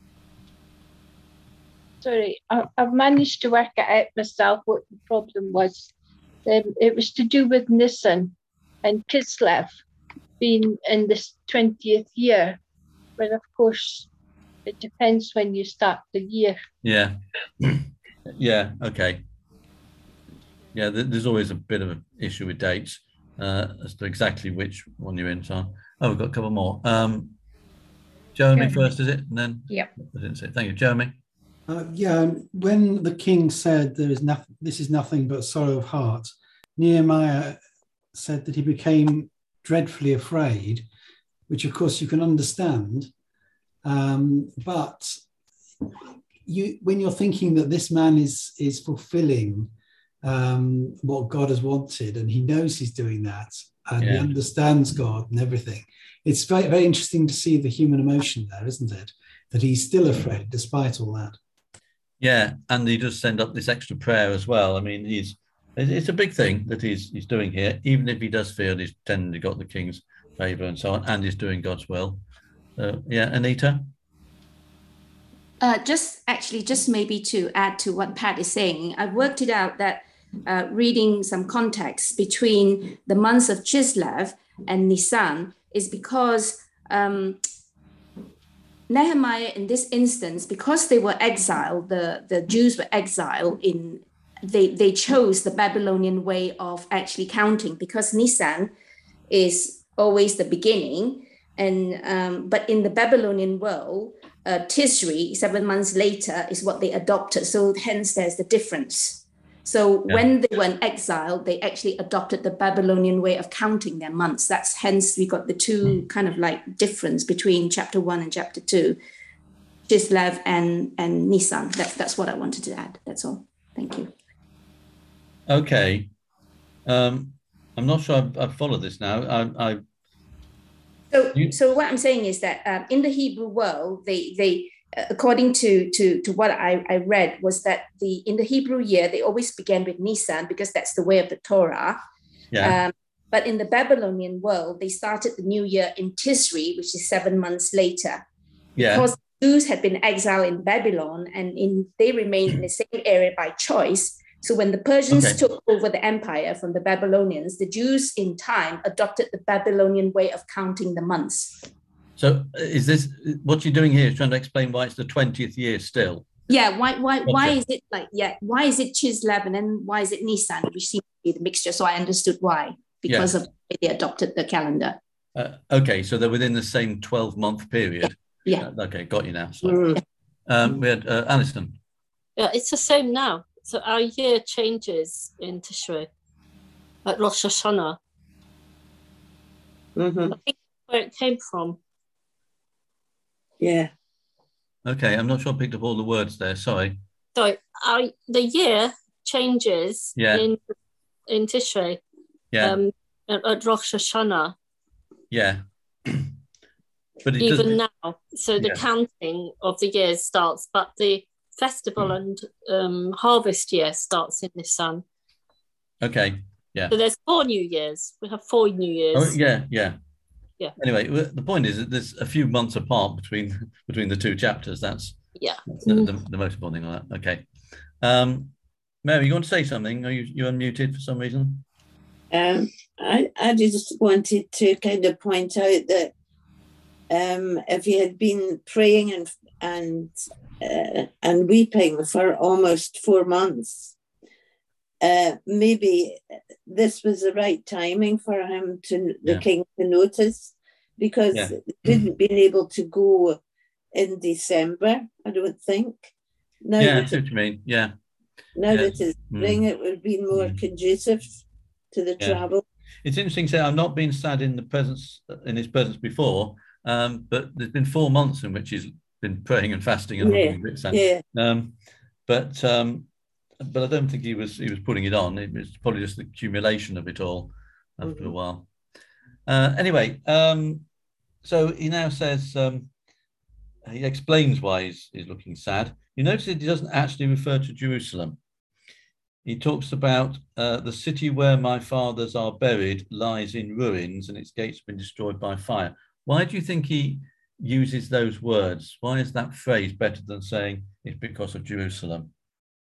Sorry, I, I've managed to work it out myself what the problem was. Um, it was to do with Nisan and Kislev being in this twentieth year. But of course, it depends when you start the year.
Yeah. Yeah, okay. Yeah, th there's always a bit of an issue with dates uh, as to exactly which one you're in. So, oh, we've got a couple more. Um, Jeremy, Jeremy first, is it? And then,
yep.
I didn't say. Thank you, Jeremy.
Uh, yeah, when the king said there is nothing, this is nothing but sorrow of heart, Nehemiah said that he became dreadfully afraid, which of course you can understand. Um, but you when you're thinking that this man is is fulfilling um, what God has wanted, and he knows he's doing that, and
Yeah.
he understands God and everything. It's very, very interesting to see the human emotion there, isn't it? That he's still afraid despite all that.
Yeah, and he does send up this extra prayer as well. I mean, he's it's a big thing that he's he's doing here, even if he does feel he's tending to got the king's favour and so on, and he's doing God's will. Uh, yeah, Anita?
Uh, just actually, just maybe to add to what Pat is saying, I've worked it out that uh, reading some context between the months of Chislev and Nisan is because um, Nehemiah, in this instance, because they were exiled, the, the Jews were exiled in, they, they chose the Babylonian way of actually counting, because Nisan is always the beginning. And um, but in the Babylonian world, uh, Tisri, seven months later, is what they adopted. So hence there's the difference. So
Yeah.
when they were in exile, they actually adopted the Babylonian way of counting their months. That's hence we got the two kind of like difference between chapter one and chapter two, Chislev and, and Nisan. That, that's what I wanted to add. That's all. Thank you.
Okay. Um, I'm not sure I've, I've followed this now. I, I
So,
You-
so what I'm saying is that um, in the Hebrew world, they, they uh, according to, to, to what I, I read, was that the in the Hebrew year, they always began with Nisan because that's the way of the Torah.
yeah,
Um, but in the Babylonian world, they started the new year in Tisri, which is seven months later.
yeah,
Because Jews had been exiled in Babylon and in they remained in the same area by choice. So when the Persians
Okay.
took over the empire from the Babylonians, the Jews in time adopted the Babylonian way of counting the months.
So is this, what you're doing here is trying to explain why it's the twentieth year still?
Yeah, why why why
Gotcha.
is it like yeah, why is it Chislev and then why is it Nisan, which seems to be the mixture? So I understood why, because
Yes.
of the way they adopted the calendar.
Uh, okay, so they're within the same twelve month period.
Yeah.
Uh, okay, got you now. Sorry.
Mm.
Um, we had uh, Alison.
Yeah, it's the same now. So our year changes in Tishrei, at Rosh Hashanah.
Mm-hmm.
I think where it came from. Yeah.
Okay, I'm not sure I picked up all the words there. Sorry.
So our, the year changes
Yeah.
in in Tishrei,
Yeah,
um, at, at Rosh Hashanah,
yeah. But it
even
doesn't.
now. So the
Yeah.
counting of the years starts, but the festival and um, harvest year starts in Nisan.
Okay, yeah.
So there's four New Years. We have four New Years.
Oh, yeah, yeah.
Yeah.
Anyway, w- the point is that there's a few months apart between between the two chapters. That's
Yeah.
the, the, the most important thing on that. Okay. Um, Mary, you want to say something? Are you you unmuted for some reason?
Um, I, I just wanted to kind of point out that um, if you had been praying and and uh, and weeping for almost four months, uh, maybe this was the right timing for him to the
Yeah.
king to notice, because
Yeah.
they didn't been able to go in December, I don't think. Now
Yeah, I
that
see
it,
what you mean. Yeah,
now
yeah.
that it's spring, it would be more
Mm.
conducive to the
Yeah.
travel.
It's interesting to say I've not been sad in the presence in his presence before, um, but there's been four months in which he's been praying and fasting and
Yeah,
looking a bit sad.
yeah.
Um, but um, but I don't think he was he was putting it on. It was probably just the accumulation of it all after a while. Uh, anyway, um, so he now says um, he explains why he's, he's looking sad. You notice that he doesn't actually refer to Jerusalem. He talks about uh, the city where my fathers are buried lies in ruins and its gates have been destroyed by fire. Why do you think he uses those words? Why is that phrase better than saying it's because of Jerusalem?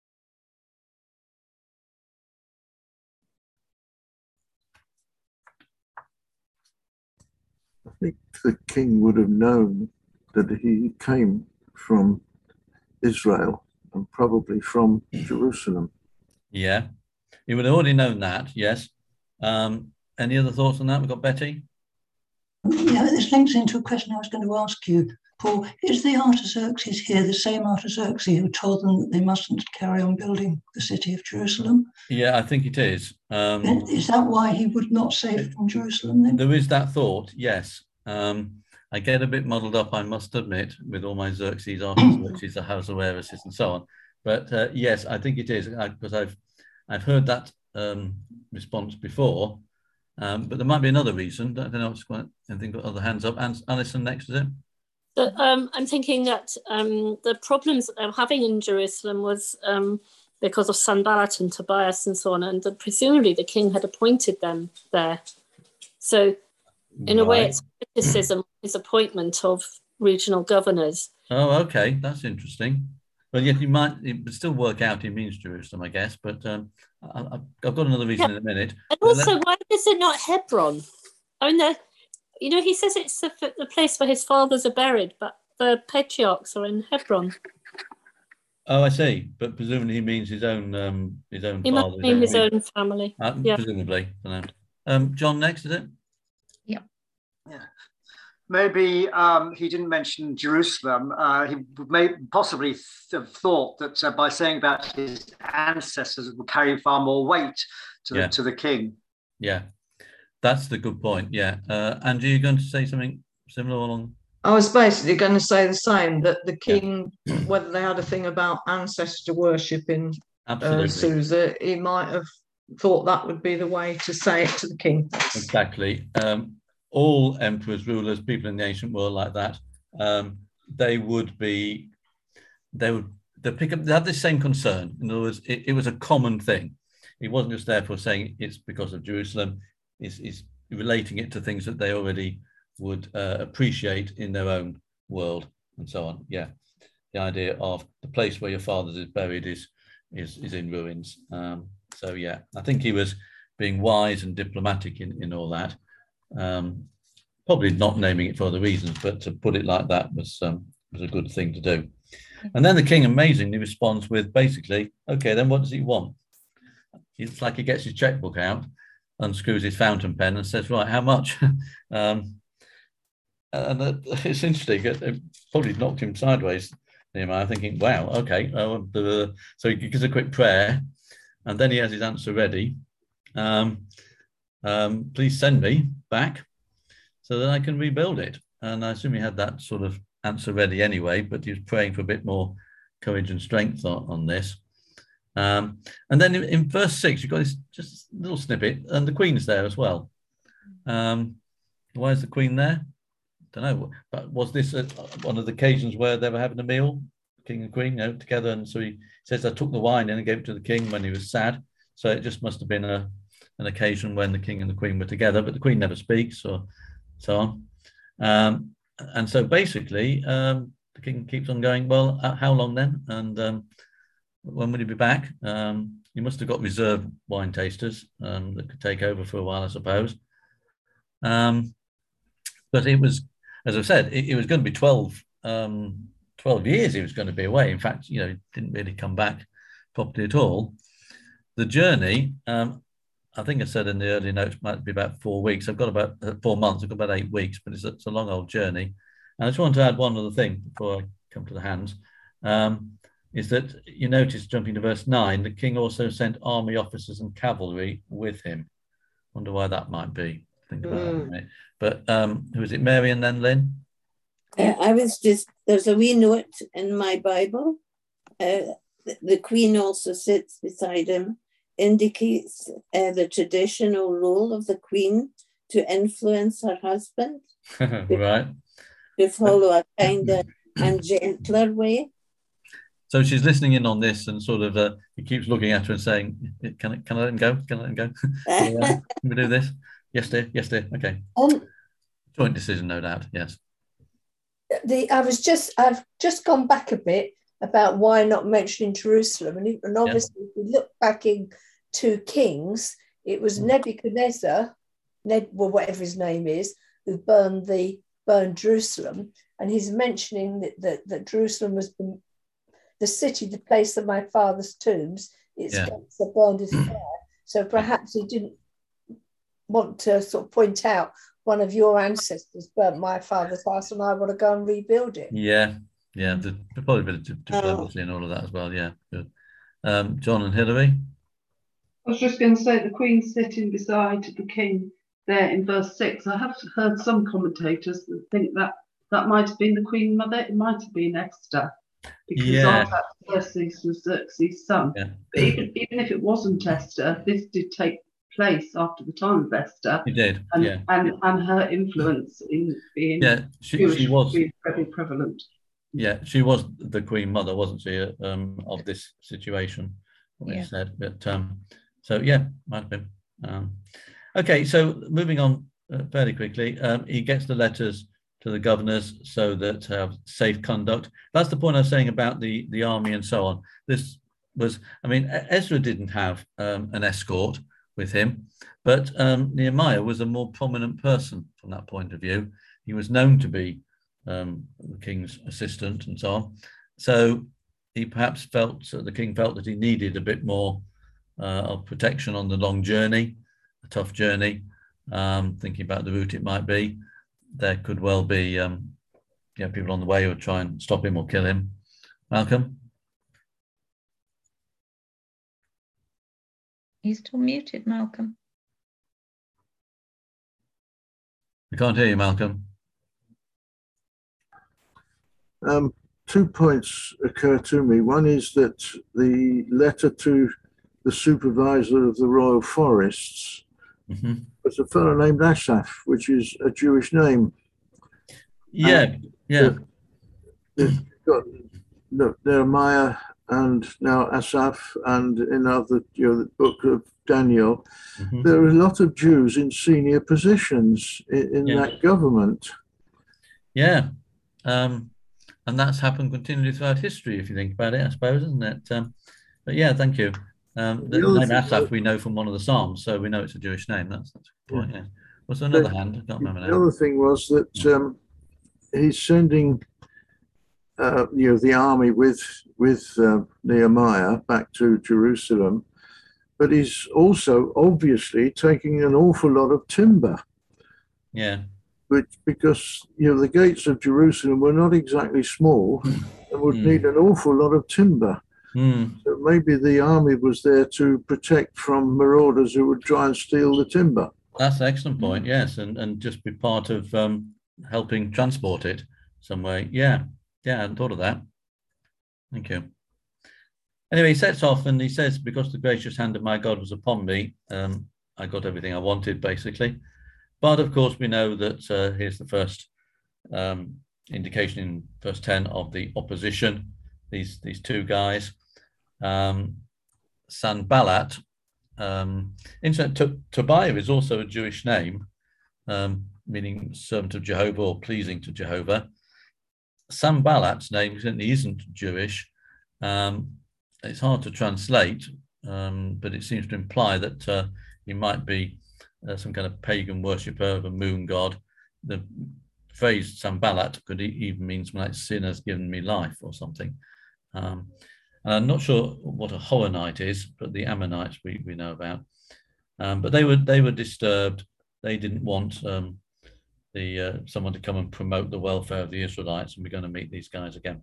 I think the king would have known that he came from Israel and probably from Jerusalem.
Yeah, he would have already known that, yes. Um, any other thoughts on that? We've got Betty.
Yeah, this links into a question I was going to ask you, Paul. Is the Artaxerxes here the same Artaxerxes who told them that they mustn't carry on building the city of Jerusalem?
Yeah, I think it is. Um,
And is that why he would not say from Jerusalem then?
There is that thought, yes. Um, I get a bit muddled up, I must admit, with all my Xerxes, Artaxerxes, the House of Eresus, and so on. But uh, yes, I think it is, because I've I've heard that um, response before. Um, but there might be another reason. I don't know what's quite anything got other hands up. And Alison, next to him.
So, um, I'm thinking that um, the problems that they're having in Jerusalem was um, because of Sanballat and Tobias and so on, and the, presumably the king had appointed them there. So, in right. a way, it's criticism of his appointment of regional governors.
Oh, okay, that's interesting. Well, yet you might it would still work out. He means Jerusalem, I guess. But um, I, I've got another reason yeah. in a minute.
And also, why is it not Hebron? I mean, you know, he says it's the, the place where his fathers are buried, but the patriarchs are in Hebron.
Oh, I see. But presumably he means his own, um, his own
he
father.
He mean his own family.
Uh,
yeah.
Presumably. Um, John, next, is it?
Yeah. Yeah. Maybe um, he didn't mention Jerusalem. Uh, he may possibly have thought that uh, by saying about his ancestors it would carry far more weight to the,
yeah.
to the king.
Yeah, that's the good point. Yeah. Uh, Angie, you're going to say something similar along?
I was basically going to say the same, that the king, yeah. whether they had a thing about ancestor worship in uh, Susa, he might have thought that would be the way to say it to the king.
Exactly. Um, all emperors, rulers, people in the ancient world like that, um, they would be, they would they pick up, they had the same concern. In other words, it, it was a common thing. It wasn't just therefore saying it's because of Jerusalem, it's, it's relating it to things that they already would uh, appreciate in their own world and so on. Yeah, the idea of the place where your father is buried is, is, is in ruins. Um, so yeah, I think he was being wise and diplomatic in, in all that. Um, probably not naming it for other reasons, but to put it like that was um, was a good thing to do. And then the king amazingly responds with basically, okay, then what does he want? It's like he gets his checkbook out, unscrews his fountain pen and says, right, how much? um, and uh, it's interesting, it, it probably knocked him sideways, Nehemiah, thinking, wow, okay. Uh, so he gives a quick prayer and then he has his answer ready. Um, Um, please send me back so that I can rebuild it. And I assume he had that sort of answer ready anyway, but he was praying for a bit more courage and strength on, on this. Um, and then in, in verse six, you've got this just little snippet, and the Queen's there as well. Um, why is the Queen there? Don't know. But was this a, one of the occasions where they were having a meal, King and Queen, you know, together? And so he says, I took the wine in and gave it to the King when he was sad. So it just must have been a an occasion when the King and the Queen were together, but the Queen never speaks or so on. Um, and so basically, um, the King keeps on going, well, uh, how long then? And um, when will he be back? Um, he must have got reserve wine tasters um, that could take over for a while, I suppose. Um, but it was, as I said, it, it was going to be twelve, um, twelve years he was going to be away. In fact, you know, he didn't really come back properly at all. The journey, um, I think I said in the early notes, might be about four weeks. I've got about uh, four months. I've got about eight weeks, but it's, it's a long old journey. And I just want to add one other thing before I come to the hands, um, is that you notice, jumping to verse nine, the king also sent army officers and cavalry with him. Wonder why that might be. Think about mm. that a minute. But um, who is it, Mary and then Lynn?
Uh, I was just, there's a wee note in my Bible. Uh, the, the Queen also sits beside him. Indicates uh, the traditional role of the Queen to influence her husband.
Right.
To follow a kinder and gentler way.
So she's listening in on this and sort of, uh, he keeps looking at her and saying, can I, can I let him go? Can I let him go? Can uh, can we do this? Yes, dear. Yes, dear. Okay.
Um,
Joint decision, no doubt. Yes.
The I was just, I've just gone back a bit about why not mentioning Jerusalem. And, and obviously, yeah. if we look back in Two Kings, it was Nebuchadnezzar, Ned, well, whatever his name is, who burned the burned Jerusalem, and he's mentioning that that, that Jerusalem was the, the city, the place of my father's tombs. Its
yeah.
gates are burned as fire. So perhaps he didn't want to sort of point out one of your ancestors burnt my father's house, and I want to go and rebuild it.
Yeah, yeah, there's probably a bit of diplomacy oh. and all of that as well. Yeah, good. Um, John and Hilary.
I was just going to say the Queen sitting beside the King there in verse six, I have heard some commentators that think that that might have been the Queen Mother. It might have been Esther, because
Yeah.
Artaxerxes was Xerxes' son.
Yeah.
But even, even if it wasn't Esther, this did take place after the time of Esther.
It did,
and,
yeah.
And, and her influence in being
Yeah, she,
Jewish
she was
very prevalent.
Yeah, she was the Queen Mother, wasn't she, um, of this situation, what
Yeah.
you said. But um, so, yeah, might have been. Um, okay, so moving on uh, fairly quickly, um, he gets the letters to the governors so that have safe conduct. That's the point I was saying about the, the army and so on. This was, I mean, Ezra didn't have um, an escort with him, but um, Nehemiah was a more prominent person from that point of view. He was known to be um, the king's assistant and so on. So he perhaps felt, uh, the king felt that he needed a bit more uh, of protection on the long journey, a tough journey, um, thinking about the route it might be. There could well be um, you know, people on the way who would try and stop him or kill him. Malcolm?
He's still muted, Malcolm.
I can't hear you, Malcolm.
Um, two points occur to me. One is that the letter to the supervisor of the royal forests
mm-hmm.
was a fellow named Asaph, which is a Jewish name.
Yeah,
and
yeah.
You've got look, Nehemiah and now Asaph, and in other, you know, the book of Daniel,
mm-hmm.
there are a lot of Jews in senior positions in, in
yeah.
that government.
Yeah. Um, and that's happened continually throughout history, if you think about it, I suppose, isn't it? Um, but yeah, thank you. Um, the, the name Asaph we know from one of the Psalms, so we know it's a Jewish name. That's, that's a good point, yeah. yeah. Was there another
the,
hand? I can't remember now.
The other thing was that um, he's sending uh, you know, the army with, with uh, Nehemiah back to Jerusalem, but he's also obviously taking an awful lot of timber.
Yeah.
Which, because you know the gates of Jerusalem were not exactly small and would mm. need an awful lot of timber.
Mm.
So maybe the army was there to protect from marauders who would try and steal the timber.
That's an excellent point, yes, and, and just be part of um, helping transport it some way. Yeah, yeah, I hadn't thought of that. Thank you. Anyway, he sets off and he says, because the gracious hand of my God was upon me, um, I got everything I wanted, basically. But of course, we know that uh, here's the first um, indication in verse ten of the opposition. These these two guys, um, Sanballat. Um, Incident, Tobiah is also a Jewish name, um, meaning servant of Jehovah or pleasing to Jehovah. Sanballat's name certainly isn't Jewish. Um, it's hard to translate, um, but it seems to imply that uh, he might be Uh, some kind of pagan worshipper of a moon god. The phrase Sanballat could e even mean something like sin has given me life or something. Um, and I'm not sure what a Horonite is, but the Ammonites we, we know about. Um, but they were they were disturbed. They didn't want um, the uh, someone to come and promote the welfare of the Israelites, and we're going to meet these guys again.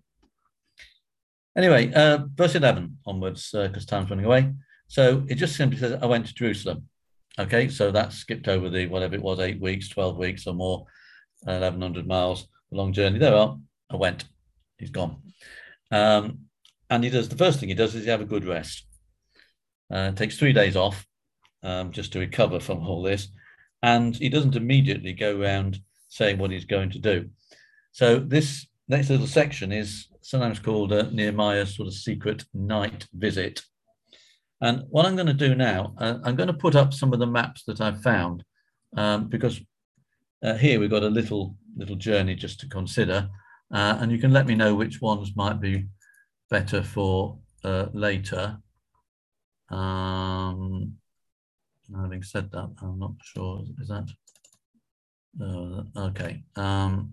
Anyway, uh, verse eleven onwards, because uh, time's running away. So it just simply says, I went to Jerusalem. Okay, so that skipped over the, whatever it was, eight weeks, twelve weeks or more, eleven hundred miles, a long journey. There are, I went, he's gone. Um, and he does, the first thing he does is he have a good rest. Uh, takes three days off um, just to recover from all this. And he doesn't immediately go around saying what he's going to do. So this next little section is sometimes called uh, Nehemiah's sort of secret night visit. And what I'm going to do now, uh, I'm going to put up some of the maps that I've found, um, because uh, here we've got a little little journey just to consider, uh, and you can let me know which ones might be better for uh, later. Um, having said that, I'm not sure, is that, uh, okay. Um,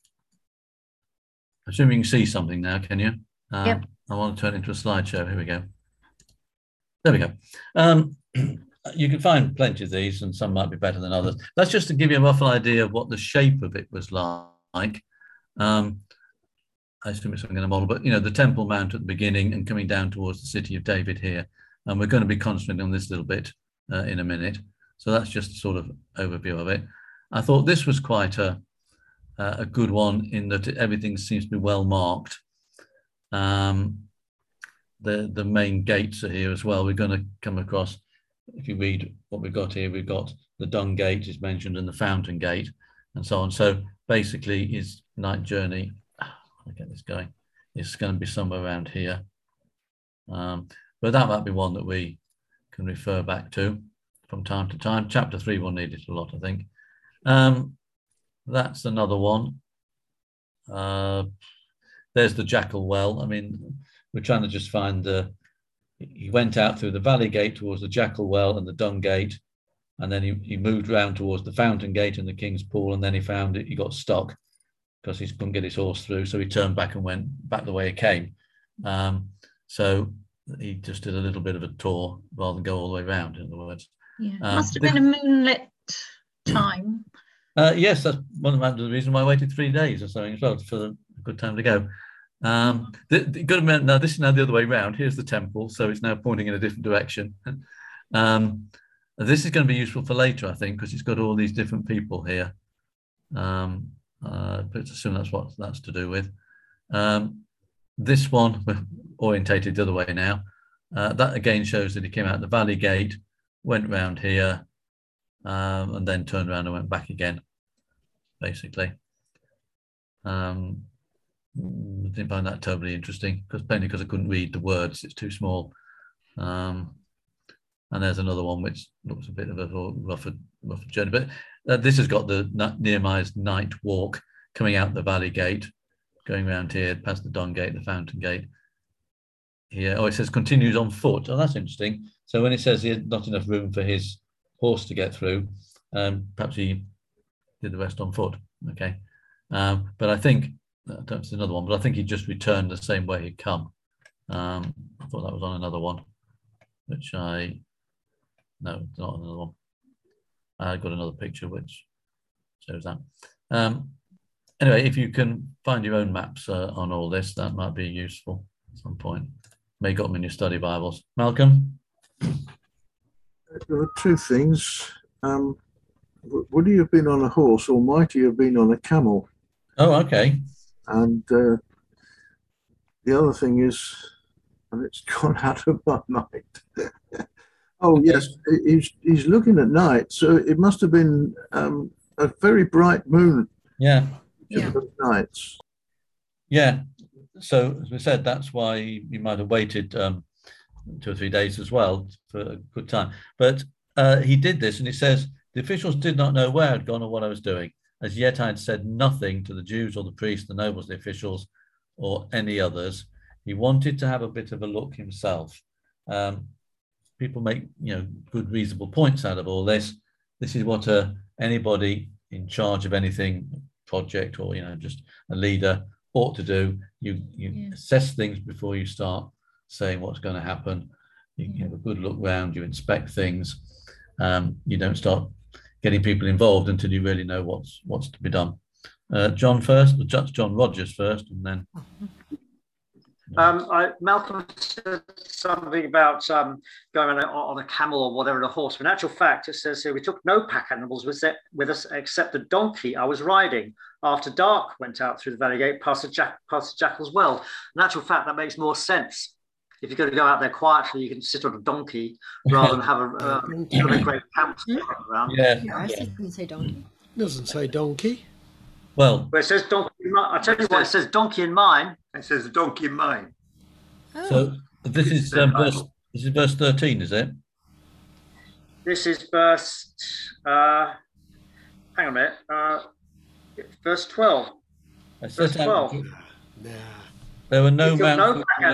I assume you can see something now, can you? Uh,
yep.
I want to turn it into a slideshow, here we go. There we go. Um, you can find plenty of these, and some might be better than others. That's just to give you a rough idea of what the shape of it was like. Um, I assume it's some kind of model, but you know, the Temple Mount at the beginning and coming down towards the city of David here. And we're going to be concentrating on this little bit uh, in a minute. So that's just a sort of overview of it. I thought this was quite a, a good one in that everything seems to be well marked. Um, the, the main gates are here as well. We're going to come across, if you read what we've got here, we've got the Dung Gate is mentioned and the Fountain Gate and so on. So basically his night journey, I'll get this going, it's going to be somewhere around here. Um, but that might be one that we can refer back to from time to time. Chapter three will need it a lot, I think. Um, that's another one. Uh, there's the Jackal Well. I mean, we're trying to just find the, he went out through the Valley Gate towards the Jackal Well and the Dung Gate, and then he, he moved around towards the Fountain Gate and the King's Pool, and then he found it, he got stuck because he couldn't get his horse through, so he turned back and went back the way he came. Um, so he just did a little bit of a tour rather than go all the way around, in other words.
Yeah.
Um,
Must have been a moonlit time.
Uh, yes, that's one of the reasons why I waited three days or something as well for a good time to go. Um, the, the good amount, now this is now the other way around. Here's the temple, so it's now pointing in a different direction. Um, this is going to be useful for later, I think, because it's got all these different people here. Um, uh, but I assume that's what that's to do with. Um, this one, we're orientated the other way now. Uh, that again shows that he came out the Valley Gate, went round here, um, and then turned around and went back again, basically. Um, I didn't find that terribly interesting, because mainly because I couldn't read the words, it's too small. Um, and there's another one which looks a bit of a rougher, rougher journey, but uh, this has got the Nehemiah's night walk coming out the Valley Gate, going around here, past the Dung Gate, the Fountain Gate. Here, oh, it says continues on foot. Oh, that's interesting. So when it says he had not enough room for his horse to get through, um, perhaps he did the rest on foot. Okay, um, but I think I don't know if it's another one, but I think he just returned the same way he'd come. Um, I thought that was on another one, which I no, it's not another one. I got another picture which shows that. Um, anyway, if you can find your own maps uh, on all this, that might be useful at some point. May got them in your study Bibles. Malcolm?
There are two things. Um, would he have been on a horse or might he have been on a camel?
Oh, okay.
And uh, the other thing is, and it's gone out of my mind. Oh, okay. Yes, he's, he's looking at night, so it must have been um, a very bright moon.
Yeah.
Yeah. Nights.
Yeah. So, as we said, that's why you might have waited um, two or three days as well for a good time. But uh, he did this, and he says, the officials did not know where I'd gone or what I was doing. As yet I had said nothing to the Jews or the priests, the nobles, the officials, or any others. He wanted to have a bit of a look himself. Um, people make, you know, good, reasonable points out of all this. This is what uh, anybody in charge of anything, project or, you know, just a leader ought to do. You, you yeah. assess things before you start saying what's going to happen. You, you have a good look round, you inspect things. Um, you don't start getting people involved until you really know what's what's to be done. Uh, John first, John Rogers first, and then.
Um, I, Malcolm said something about um, going on a, on a camel or whatever, a horse. But in actual fact, it says here, we took no pack animals with, with us except the donkey I was riding. After dark, went out through the Valley Gate, past the, jack, past the Jackal's Well. In actual fact, that makes more sense. If you're going to go out there quietly, you can sit on a donkey rather than have a, uh, have a great campsite around.
Yeah,
yeah, I yeah. didn't say donkey.
It doesn't say donkey.
Well,
well, it says donkey. I tell you what, it says donkey in mine.
It says donkey in mine.
Oh. So this is um, verse. This is verse thirteen, is it?
This is verse. Uh, hang on a minute. Uh, verse twelve. Verse twelve.
Nah.
There were no
mountains. No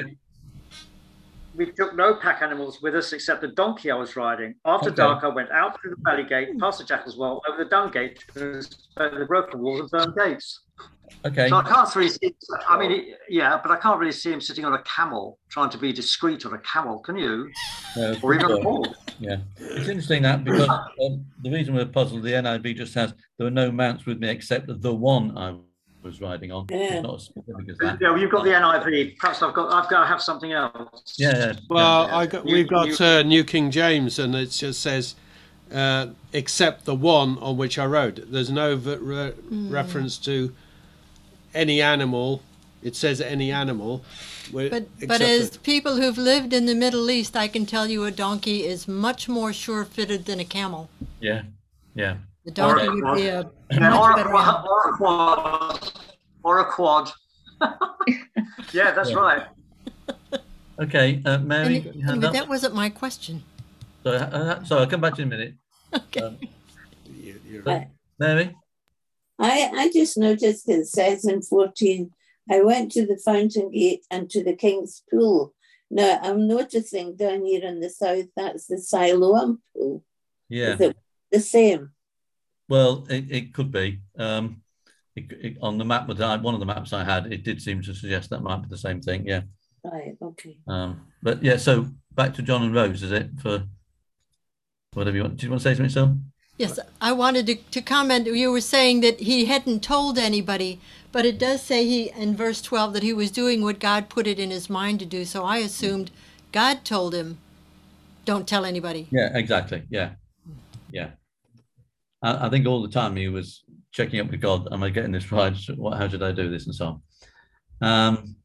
we took no pack animals with us except the donkey I was riding. After okay. dark, I went out through the Valley Gate, past the Jackal's Well, over the Dung Gate, to the broken walls and burned gates.
Okay.
So I can't really see, I mean, yeah, but I can't really see him sitting on a camel, trying to be discreet on a camel, can you?
No,
or even a horse.
Yeah. It's interesting that because um, the reason we're puzzled, the N I V just has, there were no mounts with me except the one I was riding on.
Yeah.
It's not as specific as that.
Yeah, well, you've got the N I V. Perhaps I've got, I've got to have something else.
Yeah. yeah
well,
yeah.
I got, we've got uh, New King James, and it just says, uh, except the one on which I wrote. There's no re
Mm.
reference to any animal. It says any animal.
But, but
except
as
that-
people who've lived in the Middle East, I can tell you a donkey is much more sure-footed than a camel.
Yeah, yeah.
The donkey
Or a
would be a
Yeah,
much
or, a
better
quad,
animal.
or a quad. Or a quad. Yeah, that's
Yeah.
right.
Okay, uh, Mary,
And-
you hand
but
up?
that wasn't my question.
So, uh, sorry, I'll come back to you in a minute.
Okay.
Um,
You- you're-
but- Mary?
I, I just noticed it says in fourteen, I went to the fountain gate and to the king's pool. Now I'm noticing down here in the south, that's the Siloam pool.
Yeah.
Is it the same?
Well, it, it could be. Um, it, it, on the map, that I, one of the maps I had, it did seem to suggest that might be the same thing. Yeah.
Right, okay.
Um, but yeah, so back to John and Rose, is it? For whatever you want. Do you want to say something, Sil?
Yes, I wanted to, to comment. You were saying that he hadn't told anybody, but it does say he in verse twelve that he was doing what God put it in his mind to do. So I assumed God told him, don't tell anybody.
Yeah, exactly. Yeah. Yeah. I, I think all the time he was checking up with God. Am I getting this right? What, how should I do this? And so on. Um,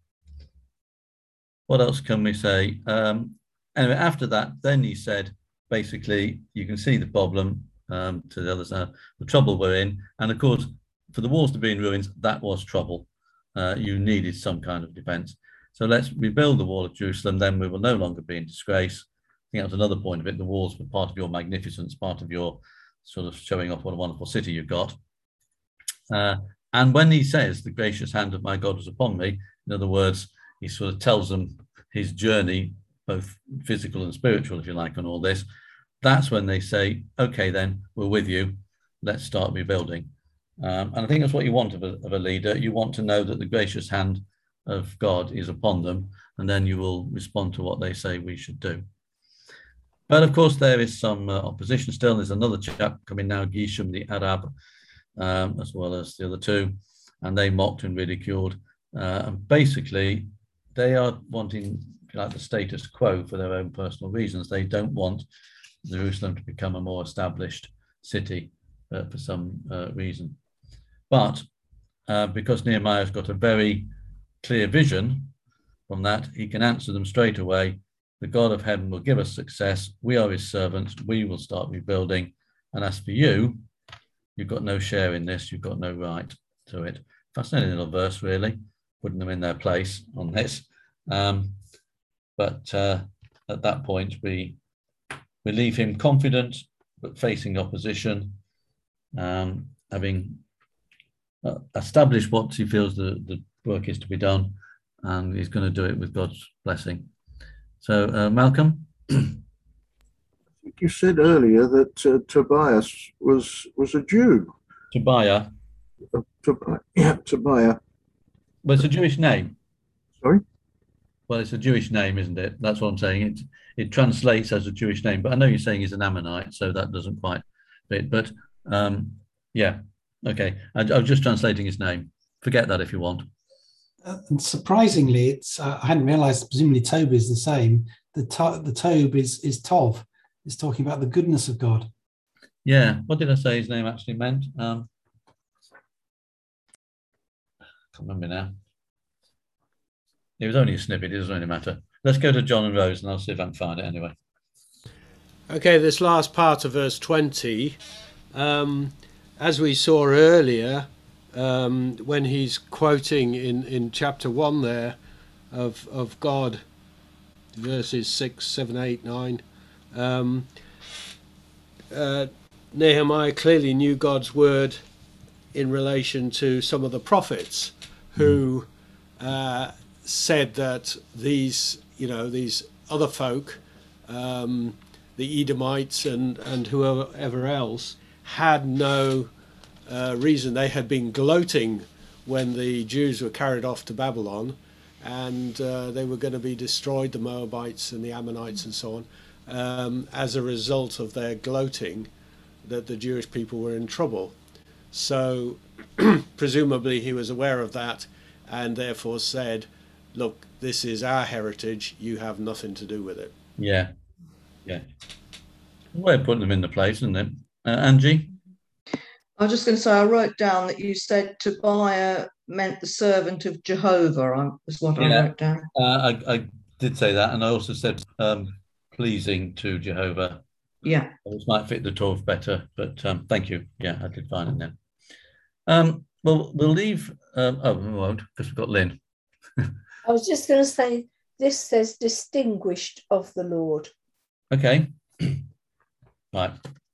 what else can we say? Um, anyway, after that, then he said, basically, you can see the problem um, to the other side, the trouble we're in. And of course, for the walls to be in ruins, that was trouble. Uh, you needed some kind of defense. So let's rebuild the wall of Jerusalem, then we will no longer be in disgrace. I think that was another point of it. The walls were part of your magnificence, part of your sort of showing off what a wonderful city you've got. Uh, and when he says, the gracious hand of my God was upon me, in other words, he sort of tells them his journey, both physical and spiritual, if you like, on all this. That's when they say, okay, then we're with you. Let's start rebuilding. Um, and I think that's what you want of a, of a leader. You want to know that the gracious hand of God is upon them, and then you will respond to what they say we should do. But of course, there is some uh, opposition still. There's another chap coming now, Geshem the Arab, um, as well as the other two, and they mocked and ridiculed. Uh, and basically, they are wanting, if you like, the status quo for their own personal reasons. They don't want Jerusalem to become a more established city uh, for some uh, reason. But uh, because Nehemiah's got a very clear vision from that, he can answer them straight away. The God of heaven will give us success. We are his servants. We will start rebuilding. And as for you, you've got no share in this. You've got no right to it. Fascinating little verse, really, putting them in their place on this. Um, but uh, at that point, we, we leave him confident, but facing opposition, um, having uh, established what he feels the, the work is to be done, and he's going to do it with God's blessing. So, uh, Malcolm?
You said earlier that uh, Tobias was was a Jew.
Tobiah?
Uh, Tob yeah, Tobiah.
Well, it's a Jewish name.
Sorry?
Well, it's a Jewish name, isn't it? That's what I'm saying. It, it translates as a Jewish name, but I know you're saying he's an Ammonite, so that doesn't quite fit. But, um, yeah, okay. I, I was just translating his name. Forget that if you want.
Uh, and surprisingly, it's uh, I hadn't realised. Presumably, Tob is the same. The to, the Tob is is Tov. It's talking about the goodness of God.
Yeah. What did I say his name actually meant? Um, I can't remember now. It was only a snippet. It doesn't really matter. Let's go to John and Rose, and I'll see if I can find it anyway.
Okay, this last part of verse twenty, um, as we saw earlier, um, when he's quoting in, in chapter one there of, of God, verses six, seven, eight, nine, um, uh, Nehemiah clearly knew God's word in relation to some of the prophets who uh, said that these, you know, these other folk, um, the Edomites and, and whoever else, had no uh, reason. They had been gloating when the Jews were carried off to Babylon, and uh, they were going to be destroyed, the Moabites and the Ammonites and so on, um, as a result of their gloating that the Jewish people were in trouble. So presumably he was aware of that and therefore said, look, this is our heritage, you have nothing to do with it.
Yeah, yeah. Way of putting them into place, isn't it? Uh, Angie?
I was just going to say, I wrote down that you said Tobiah meant the servant of Jehovah, is what yeah. I wrote down.
Uh, I, I did say that, and I also said um, pleasing to Jehovah.
Yeah.
This might fit the Torah better, but um, thank you. Yeah, I did find it then. Um, well, we'll leave. Um, oh, we won't, because we've got Lynn.
I was just going to say, this says distinguished of the Lord.
Okay. Right.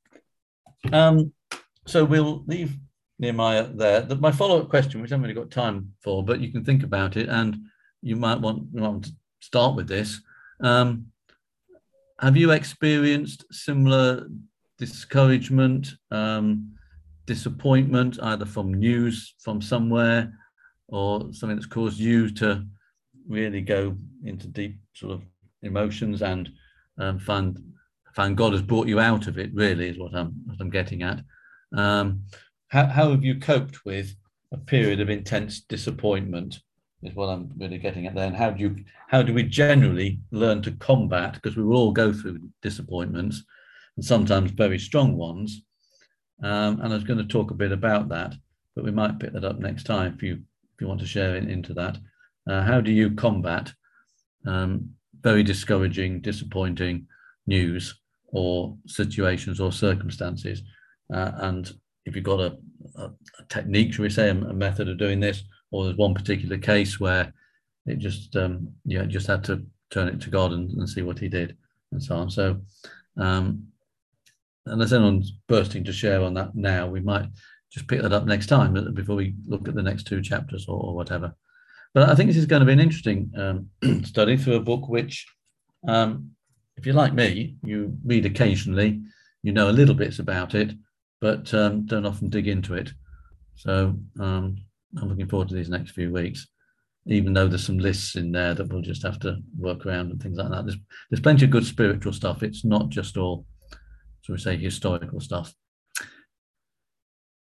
Um, so we'll leave Nehemiah there. The, my follow-up question, which I haven't really got time for, but you can think about it, and you might want, you might want to start with this. Um, have you experienced similar discouragement, um, disappointment, either from news from somewhere or something that's caused you to really go into deep sort of emotions and um, find, find God has brought you out of it, really, is what I'm, what I'm getting at. Um, how, how have you coped with a period of intense disappointment, is what I'm really getting at there. And how do you, how do we generally learn to combat, because we will all go through disappointments, and sometimes very strong ones. Um, and I was going to talk a bit about that, but we might pick that up next time if you, if you want to share it into that. Uh, how do you combat um, very discouraging, disappointing news or situations or circumstances? Uh, and if you've got a, a, a technique, shall we say, a, a method of doing this, or there's one particular case where it just, um, yeah, just had to turn it to God and, and see what he did and so on. So, um, unless anyone's bursting to share on that now, we might just pick that up next time before we look at the next two chapters or, or whatever. But I think this is going to be an interesting um, study through a book which, um, if you're like me, you read occasionally, you know a little bits about it, but um, don't often dig into it. So um, I'm looking forward to these next few weeks, even though there's some lists in there that we'll just have to work around and things like that. There's, there's plenty of good spiritual stuff. It's not just all, so we say, historical stuff.